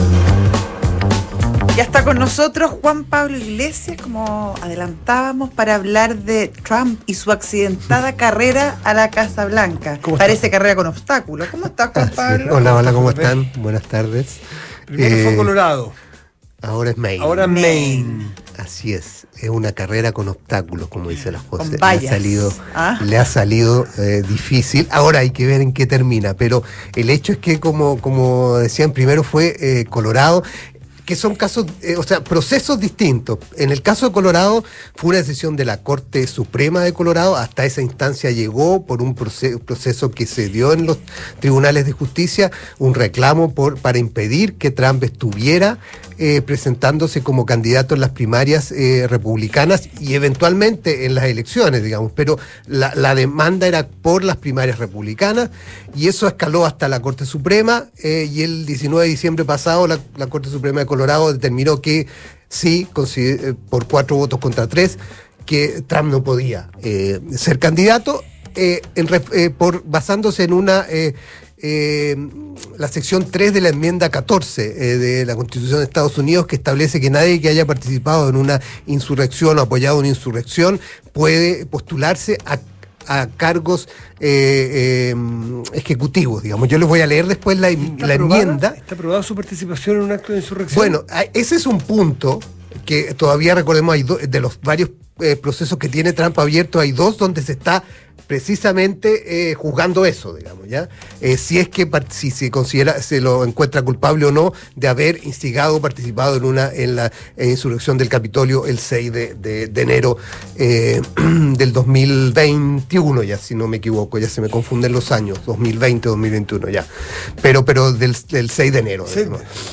Ya está con nosotros Juan Pablo Iglesias, como adelantábamos, para hablar de Trump y su accidentada carrera a la Casa Blanca. Parece carrera con obstáculos. ¿Cómo estás, Juan Pablo? Sí. Hola, hola, ¿cómo están? Buenas tardes. Primero eh, fue Colorado. Ahora es Maine. Ahora Maine. Así es, es una carrera con obstáculos, como dice la José. Con vallas. Le ha salido, ¿Ah? le ha salido eh, difícil. Ahora hay que ver en qué termina, pero el hecho es que, como, como decían, primero fue eh, Colorado, que son casos, eh, o sea, procesos distintos. En el caso de Colorado fue una decisión de la Corte Suprema de Colorado, hasta esa instancia llegó por un proceso, proceso que se dio en los tribunales de justicia, un reclamo por, para impedir que Trump estuviera eh, presentándose como candidato en las primarias eh, republicanas y eventualmente en las elecciones, digamos, pero la, la demanda era por las primarias republicanas y eso escaló hasta la Corte Suprema eh, y el diecinueve de diciembre pasado la, la Corte Suprema de Colorado Colorado determinó que sí, por cuatro votos contra tres, que Trump no podía eh, ser candidato, eh, en, eh, por, basándose en una eh, eh, la sección tres de la enmienda catorce eh, de la Constitución de Estados Unidos, que establece que nadie que haya participado en una insurrección o apoyado una insurrección puede postularse a a cargos eh, eh, ejecutivos, digamos. Yo les voy a leer después la, la enmienda. ¿Está aprobada su participación en un acto de insurrección? Bueno, ese es un punto que todavía recordemos, hay do, de los varios eh, procesos que tiene Trump abiertos, hay dos donde se está precisamente eh, juzgando eso, digamos, ¿ya? Eh, si es que si se considera, se lo encuentra culpable o no de haber instigado o participado en una en la en insurrección del Capitolio el seis de, de, de enero eh, del dos mil veintiuno, ya, si no me equivoco, ya se me confunden los años, dos mil veinte, dos mil veintiuno, ya. Pero, pero del, del seis de enero. Sí.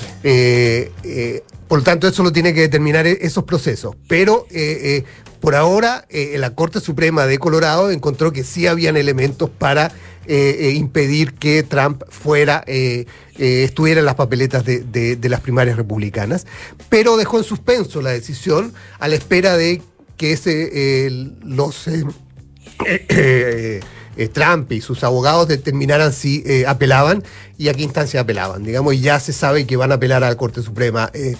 Eh, eh, por lo tanto, eso lo tiene que determinar esos procesos. Pero eh, eh, por ahora, eh, la Corte Suprema de Colorado encontró que sí habían elementos para eh, eh, impedir que Trump fuera, eh, eh, estuviera en las papeletas de, de, de las primarias republicanas, pero dejó en suspenso la decisión a la espera de que ese, eh, los eh, eh, eh, eh, Trump y sus abogados determinaran si eh, apelaban y a qué instancia apelaban, digamos, y ya se sabe que van a apelar a la Corte Suprema eh,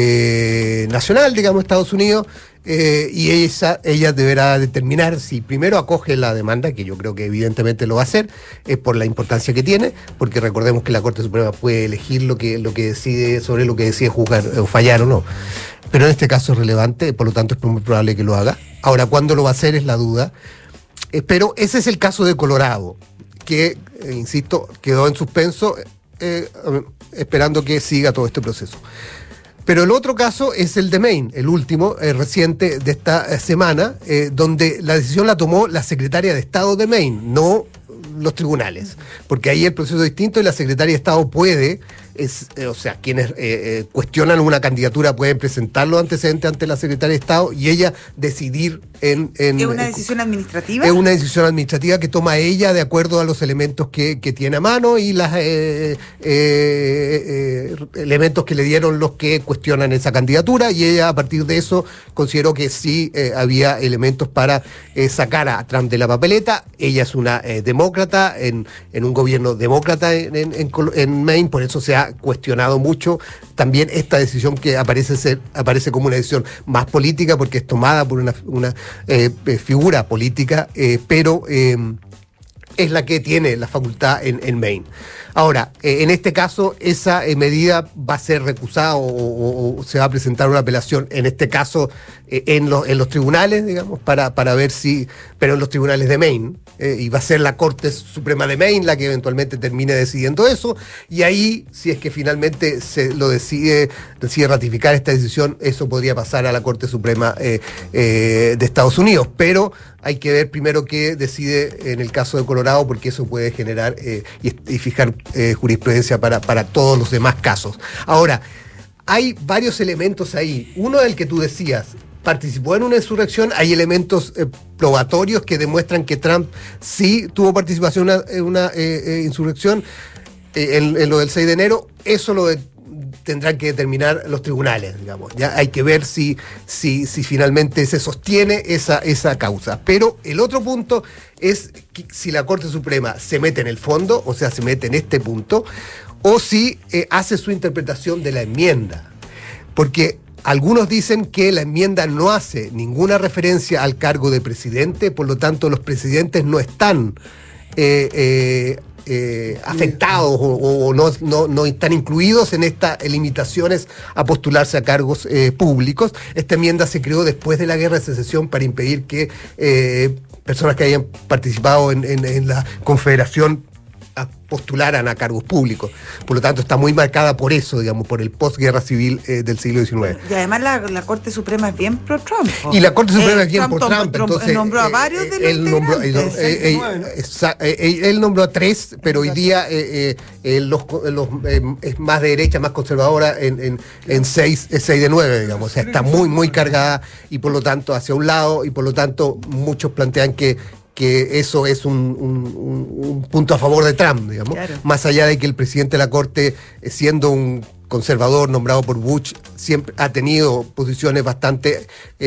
eh, Nacional, digamos, Estados Unidos, eh, y ella, ella deberá determinar si primero acoge la demanda, que yo creo que evidentemente lo va a hacer, eh, por la importancia que tiene, porque recordemos que la Corte Suprema puede elegir lo que, lo que decide, sobre lo que decide juzgar o fallar o no. Pero en este caso es relevante, por lo tanto es muy probable que lo haga. Ahora, ¿cuándo lo va a hacer? Es la duda. Eh, pero ese es el caso de Colorado, que, eh, insisto, quedó en suspenso, eh, esperando que siga todo este proceso. Pero el otro caso es el de Maine, el último, eh, reciente de esta eh, semana, eh, donde la decisión la tomó la secretaria de Estado de Maine, no los tribunales, porque ahí el proceso es distinto y la secretaria de Estado puede es, eh, o sea, quienes eh, eh, cuestionan una candidatura pueden presentar los antecedentes ante la Secretaría de Estado y ella decidir en... en ¿Es una en, decisión administrativa? Es una decisión administrativa que toma ella de acuerdo a los elementos que, que tiene a mano y los eh, eh, eh, elementos que le dieron los que cuestionan esa candidatura, y ella a partir de eso consideró que sí eh, había elementos para eh, sacar a Trump de la papeleta. Ella es una eh, demócrata en, en un gobierno demócrata en, en, en, en Maine, por eso se ha cuestionado mucho también esta decisión, que aparece ser aparece como una decisión más política porque es tomada por una, una eh, figura política, eh, pero eh, es la que tiene la facultad en, en Maine. Ahora, eh, en este caso, esa eh, medida va a ser recusada o, o, o se va a presentar una apelación, en este caso, eh, en, lo, en los tribunales, digamos, para, para ver si, pero en los tribunales de Maine, eh, y va a ser la Corte Suprema de Maine la que eventualmente termine decidiendo eso, y ahí, si es que finalmente se lo decide, decide ratificar esta decisión, eso podría pasar a la Corte Suprema eh, eh, de Estados Unidos, pero hay que ver primero qué decide en el caso de Colorado, porque eso puede generar eh, y, y fijar eh, jurisprudencia para, para todos los demás casos. Ahora, hay varios elementos ahí. Uno del que tú decías, participó en una insurrección, hay elementos eh, probatorios que demuestran que Trump sí tuvo participación en una, una eh, eh, insurrección eh, en, en lo del seis de enero, eso lo de, tendrán que determinar los tribunales, digamos. Ya hay que ver si, si, si finalmente se sostiene esa, esa causa. Pero el otro punto es que si la Corte Suprema se mete en el fondo, o sea, se mete en este punto, o si eh, hace su interpretación de la enmienda. Porque algunos dicen que la enmienda no hace ninguna referencia al cargo de presidente, por lo tanto los presidentes no están eh, eh, eh, afectados o, o no, no, no están incluidos en estas limitaciones a postularse a cargos eh, públicos. Esta enmienda se creó después de la Guerra de Secesión para impedir que eh, personas que hayan participado en, en, en la Confederación postularan a cargos públicos. Por lo tanto, está muy marcada por eso, digamos, por el posguerra civil eh, del siglo diecinueve. Y además la, la Corte Suprema es bien pro-Trump. Y la Corte Suprema eh, es bien Trump, por Trump. Trump Entonces, nombró a varios eh, de los él nombró, él, integrantes. eh, eh, esa- eh, él nombró a tres, pero hoy día eh, eh, eh, los, los eh, es más de derecha, más conservadora en, en, en seis, eh, seis de nueve, digamos. O sea, está muy, muy cargada y por lo tanto hacia un lado, y por lo tanto muchos plantean que que eso es un, un, un, un punto a favor de Trump, digamos, Claro. más allá de que el presidente de la Corte, eh, siendo un conservador nombrado por Bush, siempre ha tenido posiciones bastante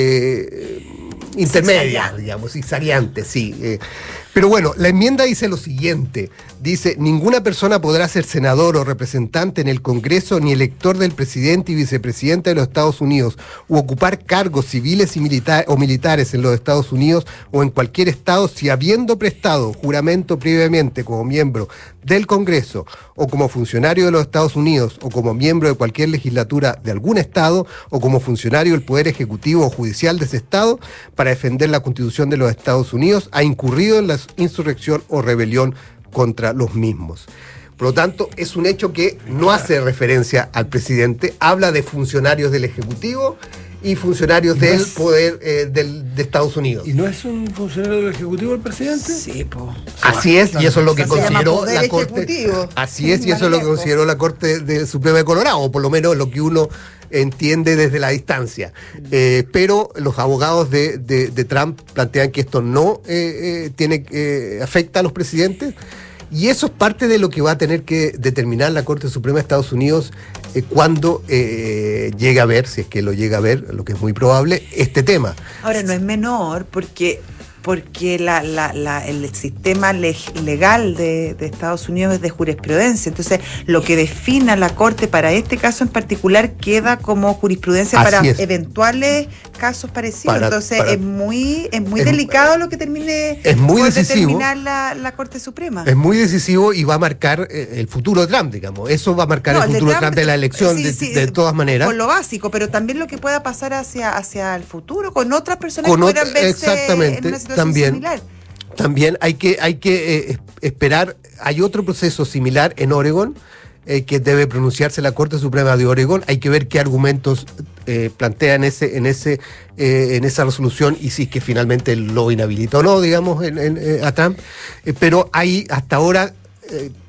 eh, intermedias, digamos, y variantes, sí. eh. Pero bueno, la enmienda dice lo siguiente, dice: ninguna persona podrá ser senador o representante en el Congreso ni elector del presidente y vicepresidente de los Estados Unidos u ocupar cargos civiles y milita- o militares en los Estados Unidos o en cualquier estado si habiendo prestado juramento previamente como miembro del Congreso o como funcionario de los Estados Unidos o como miembro de cualquier legislatura de algún estado o como funcionario del Poder Ejecutivo o Judicial de ese estado para defender la Constitución de los Estados Unidos ha incurrido en la insurrección o rebelión contra los mismos. Por lo tanto, es un hecho que no hace referencia al presidente, habla de funcionarios del Ejecutivo y funcionarios ¿Y no del es- poder eh, del, de Estados Unidos. ¿Y no es un funcionario del Ejecutivo el presidente? Sí, po. Así es, y eso es lo que Eso se llama consideró poder la Corte. ejecutivo. Así es, y eso es lo que Más consideró la Corte de Suprema de Colorado, o por lo menos lo que uno entiende desde la distancia. Eh, pero los abogados de, de- de Trump plantean que esto no eh, eh, tiene eh, afecta a los presidentes. Y eso es parte de lo que va a tener que determinar la Corte Suprema de Estados Unidos eh, cuando eh, llegue a ver, si es que lo llega a ver, lo que es muy probable, este tema. Ahora, no es menor porque porque la, la, la, el sistema leg- legal de, de Estados Unidos es de jurisprudencia. Entonces, lo que defina la Corte para este caso en particular queda como jurisprudencia Así para es. eventuales casos parecidos. Para- Entonces, para- es muy es muy es- delicado lo que termine es muy por decisivo. determinar la, la Corte Suprema. Es muy decisivo y va a marcar eh, el futuro de Trump, digamos. Eso va a marcar No, el de futuro de Trump de la elección, sí, de, sí, de todas maneras. Por lo básico, pero también lo que pueda pasar hacia, hacia el futuro, con otras personas Con que otra- puedan verse exactamente, en una situación también. similar. También hay que, hay que eh, esperar, hay otro proceso similar en Oregón, eh, que debe pronunciarse la Corte Suprema de Oregón. Hay que ver qué argumentos eh, plantea en ese, en ese, eh, en esa resolución y si es que finalmente lo inhabilita o no, digamos, en- en- eh, a Trump. Eh, pero hay hasta ahora eh,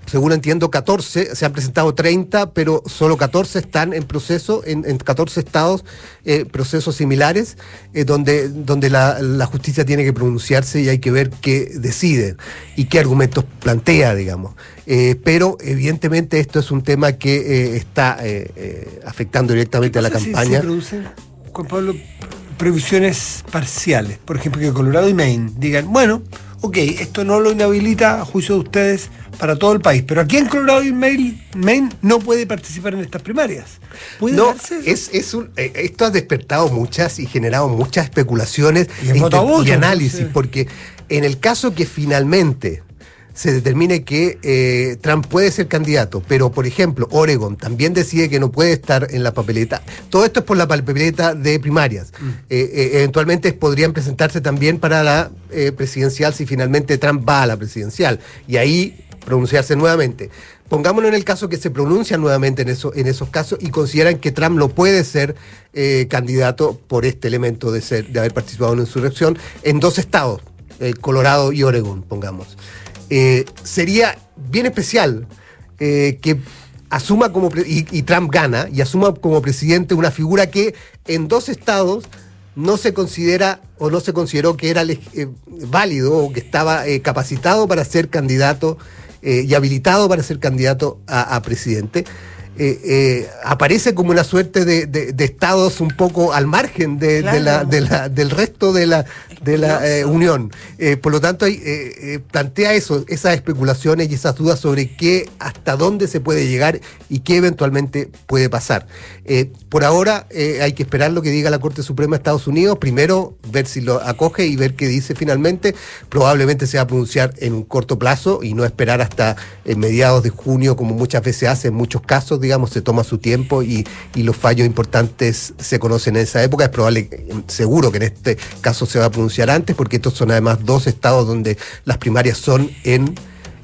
según entiendo, catorce, se han presentado treinta, pero solo catorce están en proceso, en, en catorce estados, eh, procesos similares, eh, donde, donde la, la justicia tiene que pronunciarse y hay que ver qué decide y qué argumentos plantea, digamos. Eh, pero evidentemente esto es un tema que eh, está eh, eh, afectando directamente a la campaña. Se producen, Juan Pablo, previsiones parciales, por ejemplo, que Colorado y Maine digan, bueno, ok, esto no lo inhabilita a juicio de ustedes para todo el país, pero aquí en Colorado y Maine, Maine no puede participar en estas primarias. ¿Puede no, darse eso? es, es un, eh, esto ha despertado muchas y generado muchas especulaciones y, e voto a voto, y análisis, sí. Porque en el caso que finalmente se determine que eh, Trump puede ser candidato, pero por ejemplo Oregon también decide que no puede estar en la papeleta. Todo esto es por la papeleta de primarias. Mm. Eh, eh, eventualmente podrían presentarse también para la eh, presidencial si finalmente Trump va a la presidencial y ahí pronunciarse nuevamente. Pongámonos en el caso que se pronuncian nuevamente en, eso, en esos casos y consideran que Trump no puede ser eh, candidato por este elemento de, ser, de haber participado en una insurrección en dos estados, eh, Colorado y Oregon, pongamos. Eh, sería bien especial eh, que asuma como pre- y, y Trump gana y asuma como presidente una figura que en dos estados no se considera o no se consideró que era eh, válido o que estaba eh, capacitado para ser candidato eh, y habilitado para ser candidato a, a presidente. Eh, eh, aparece como una suerte de, de, de estados un poco al margen de, claro. de la, de la, del resto de la, de la eh, Unión. Eh, por lo tanto, hay, eh, eh, plantea eso, esas especulaciones y esas dudas sobre qué, hasta dónde se puede llegar y qué eventualmente puede pasar. Eh, por ahora eh, hay que esperar lo que diga la Corte Suprema de Estados Unidos. Primero, ver si lo acoge y ver qué dice finalmente. Probablemente se va a pronunciar en un corto plazo y no esperar hasta eh, mediados de junio, como muchas veces hace en muchos casos. Digamos, se toma su tiempo y, y los fallos importantes se conocen en esa época. Es probable, seguro que en este caso se va a pronunciar antes, porque estos son además dos estados donde las primarias son en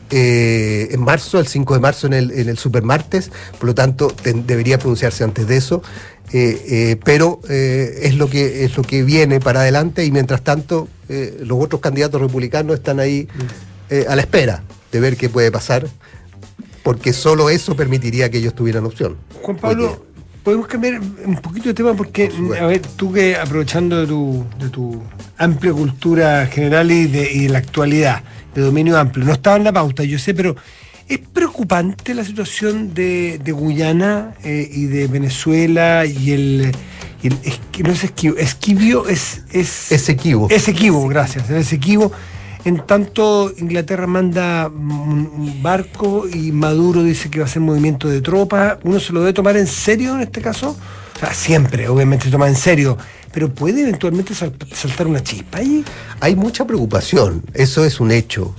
eh, en marzo, el cinco de marzo en el, en el supermartes, por lo tanto te, debería pronunciarse antes de eso, eh, eh, pero eh, es lo que es lo que viene para adelante y mientras tanto eh, los otros candidatos republicanos están ahí eh, a la espera de ver qué puede pasar, porque solo eso permitiría que ellos tuvieran opción. Juan Pablo, podemos cambiar un poquito de tema porque, a ver, tú que aprovechando de tu, de tu amplia cultura general y de, y de la actualidad, de dominio amplio, no estaba en la pauta, yo sé, pero ¿es preocupante la situación de, de Guyana eh, y de Venezuela y el... Y el es, no es Esquivo, Esquivio es... es Esequibo. Esequibo, gracias, el Esequibo. En tanto, Inglaterra manda un barco y Maduro dice que va a hacer movimiento de tropas. ¿Uno se lo debe tomar en serio en este caso? O sea, siempre, obviamente, se toma en serio. Pero ¿puede eventualmente saltar una chispa ahí? Hay mucha preocupación, eso es un hecho.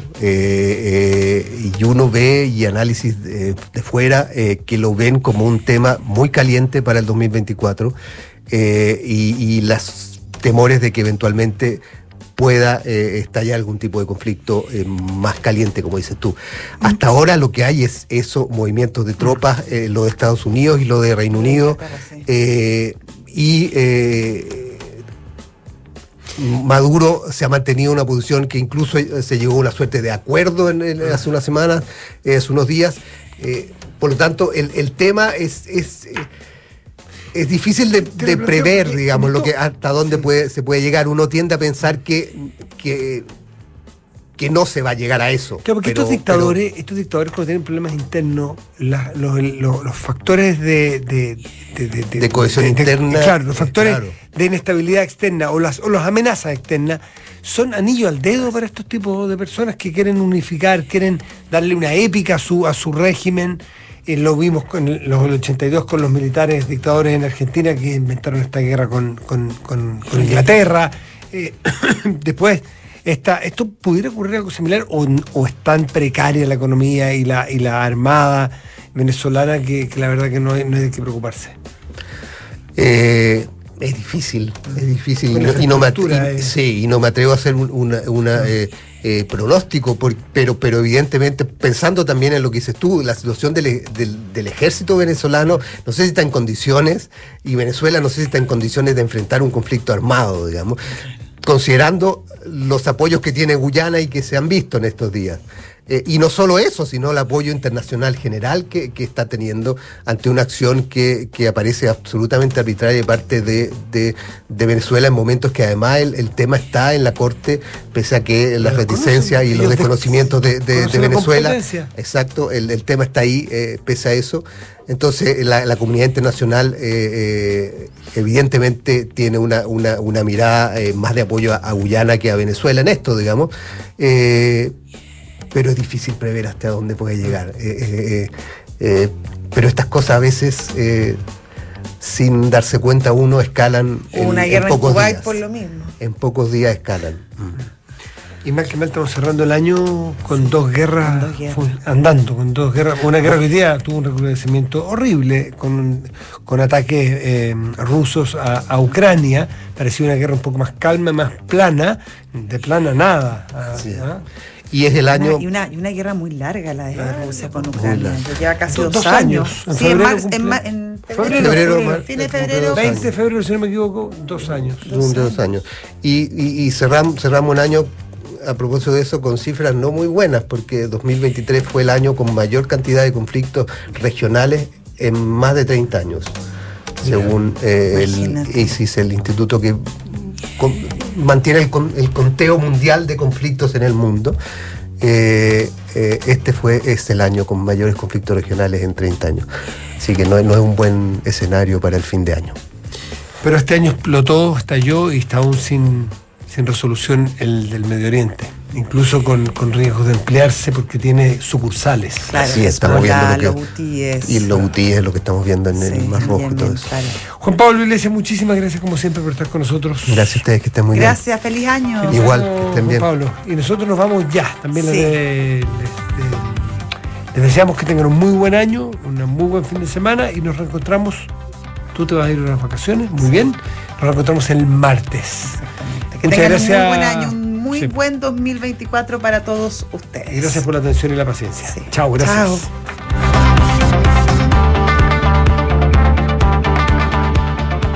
Eh, eh, y uno ve y análisis de, de fuera eh, que lo ven como un tema muy caliente para el dos mil veinticuatro eh, y, y los temores de que eventualmente pueda eh, estallar algún tipo de conflicto eh, más caliente, como dices tú. Hasta ahora lo que hay es eso, movimientos de tropas, eh, lo de Estados Unidos y lo de Reino Unido, eh, y eh, Maduro se ha mantenido una posición que incluso se llegó a una suerte de acuerdo en, en, hace unas semanas, eh, hace unos días. Eh, por lo tanto, el, el tema es... es eh, Es difícil de, de prever, digamos, lo que hasta dónde sí. puede, se puede llegar. Uno tiende a pensar que, que, que no se va a llegar a eso. Claro, porque pero, estos dictadores, pero... estos dictadores cuando tienen problemas internos, la, los, los, los factores de, de, de, de, de, de cohesión de, interna. De, claro, los factores claro. de inestabilidad externa o las, o las amenazas externas son anillo al dedo para estos tipos de personas que quieren unificar, quieren darle una épica a su, a su régimen. Eh, lo vimos con los ochenta y dos con los militares dictadores en Argentina que inventaron esta guerra con, con, con, con Inglaterra. Eh, después, esta, ¿esto pudiera ocurrir algo similar o, o es tan precaria la economía y la, y la armada venezolana que, que la verdad que no hay, no hay de qué preocuparse? Eh, es difícil, es difícil. Y no, y, no me atre- y, sí, y no me atrevo a hacer un, una... una eh, Eh, pronóstico, por, pero, pero evidentemente pensando también en lo que dices tú, la situación del, del, del ejército venezolano, no sé si está en condiciones, y Venezuela no sé si está en condiciones de enfrentar un conflicto armado, digamos, considerando los apoyos que tiene Guyana y que se han visto en estos días. Eh, y no solo eso, sino el apoyo internacional general que, que está teniendo ante una acción que, que aparece absolutamente arbitraria de parte de, de, de Venezuela en momentos que además el, el tema está en la Corte, pese a que las reticencias y los desconocimientos de, de, de Venezuela. Exacto, el, el tema está ahí, eh, pese a eso. Entonces la, la comunidad internacional eh, eh, evidentemente tiene una, una, una mirada eh, más de apoyo a, a Guyana que a Venezuela en esto, digamos. Eh, pero es difícil prever hasta dónde puede llegar. Eh, eh, eh, pero estas cosas a veces, eh, sin darse cuenta uno, escalan en, una guerra en pocos en Kuwait días. por lo mismo. En pocos días escalan. Mm. Y mal que mal estamos cerrando el año con dos guerras, Con dos guerras. fu- andando, con dos guerras. Una guerra que hoy día tuvo un recrudecimiento horrible con, con ataques eh, rusos a, a Ucrania. Parecía una guerra un poco más calma, más plana, de plana nada. ah, Sí. ¿ah? Y es el año... Una, y, una, y una guerra muy larga la de Rusia con muy Ucrania. larga. Ya lleva casi Do- dos, dos años. años. En Sí, en, febrero mar- en, cumple- ma- en Febrero, febrero, febrero, mar- fin de cumple febrero. dos años. veinte de febrero, si no me equivoco, dos años. Dos, dos años. Y, y, y cerramos, cerramos un año, a propósito de eso, con cifras no muy buenas, porque dos mil veintitrés fue el año con mayor cantidad de conflictos regionales en más de treinta años, según eh, el Imagínate. I C I S, el instituto que con- mantiene el, con- el conteo mundial de conflictos en el mundo. Eh, eh, este fue es el año con mayores conflictos regionales en treinta años. Así que no, es- no es un buen escenario para el fin de año. Pero este año explotó, estalló y está aún sin, sin resolución el del Medio Oriente. Incluso con, con riesgos de emplearse porque tiene sucursales. Claro, Así es, estamos viendo Hezbollah, lo que- los hutíes. Y los hutíes es lo que estamos viendo en el Sí, Mar Rojo y todo Yemen, eso. claro. Juan Pablo Iglesias, muchísimas gracias como siempre por estar con nosotros. Gracias a ustedes, que estén muy Gracias, feliz año. Nos Igual, vemos, que estén Juan bien. Pablo. Y nosotros nos vamos ya. También Sí. les, les- les- les deseamos que tengan un muy buen año, un muy buen fin de semana y nos reencontramos. Tú te vas a ir a las vacaciones, muy bien. Nos reencontramos el martes. Que Muchas tengan gracias. un muy buen año, un muy Sí. buen dos mil veinticuatro para todos ustedes. Y gracias por la atención y la paciencia. Sí. Chao, gracias. Chao.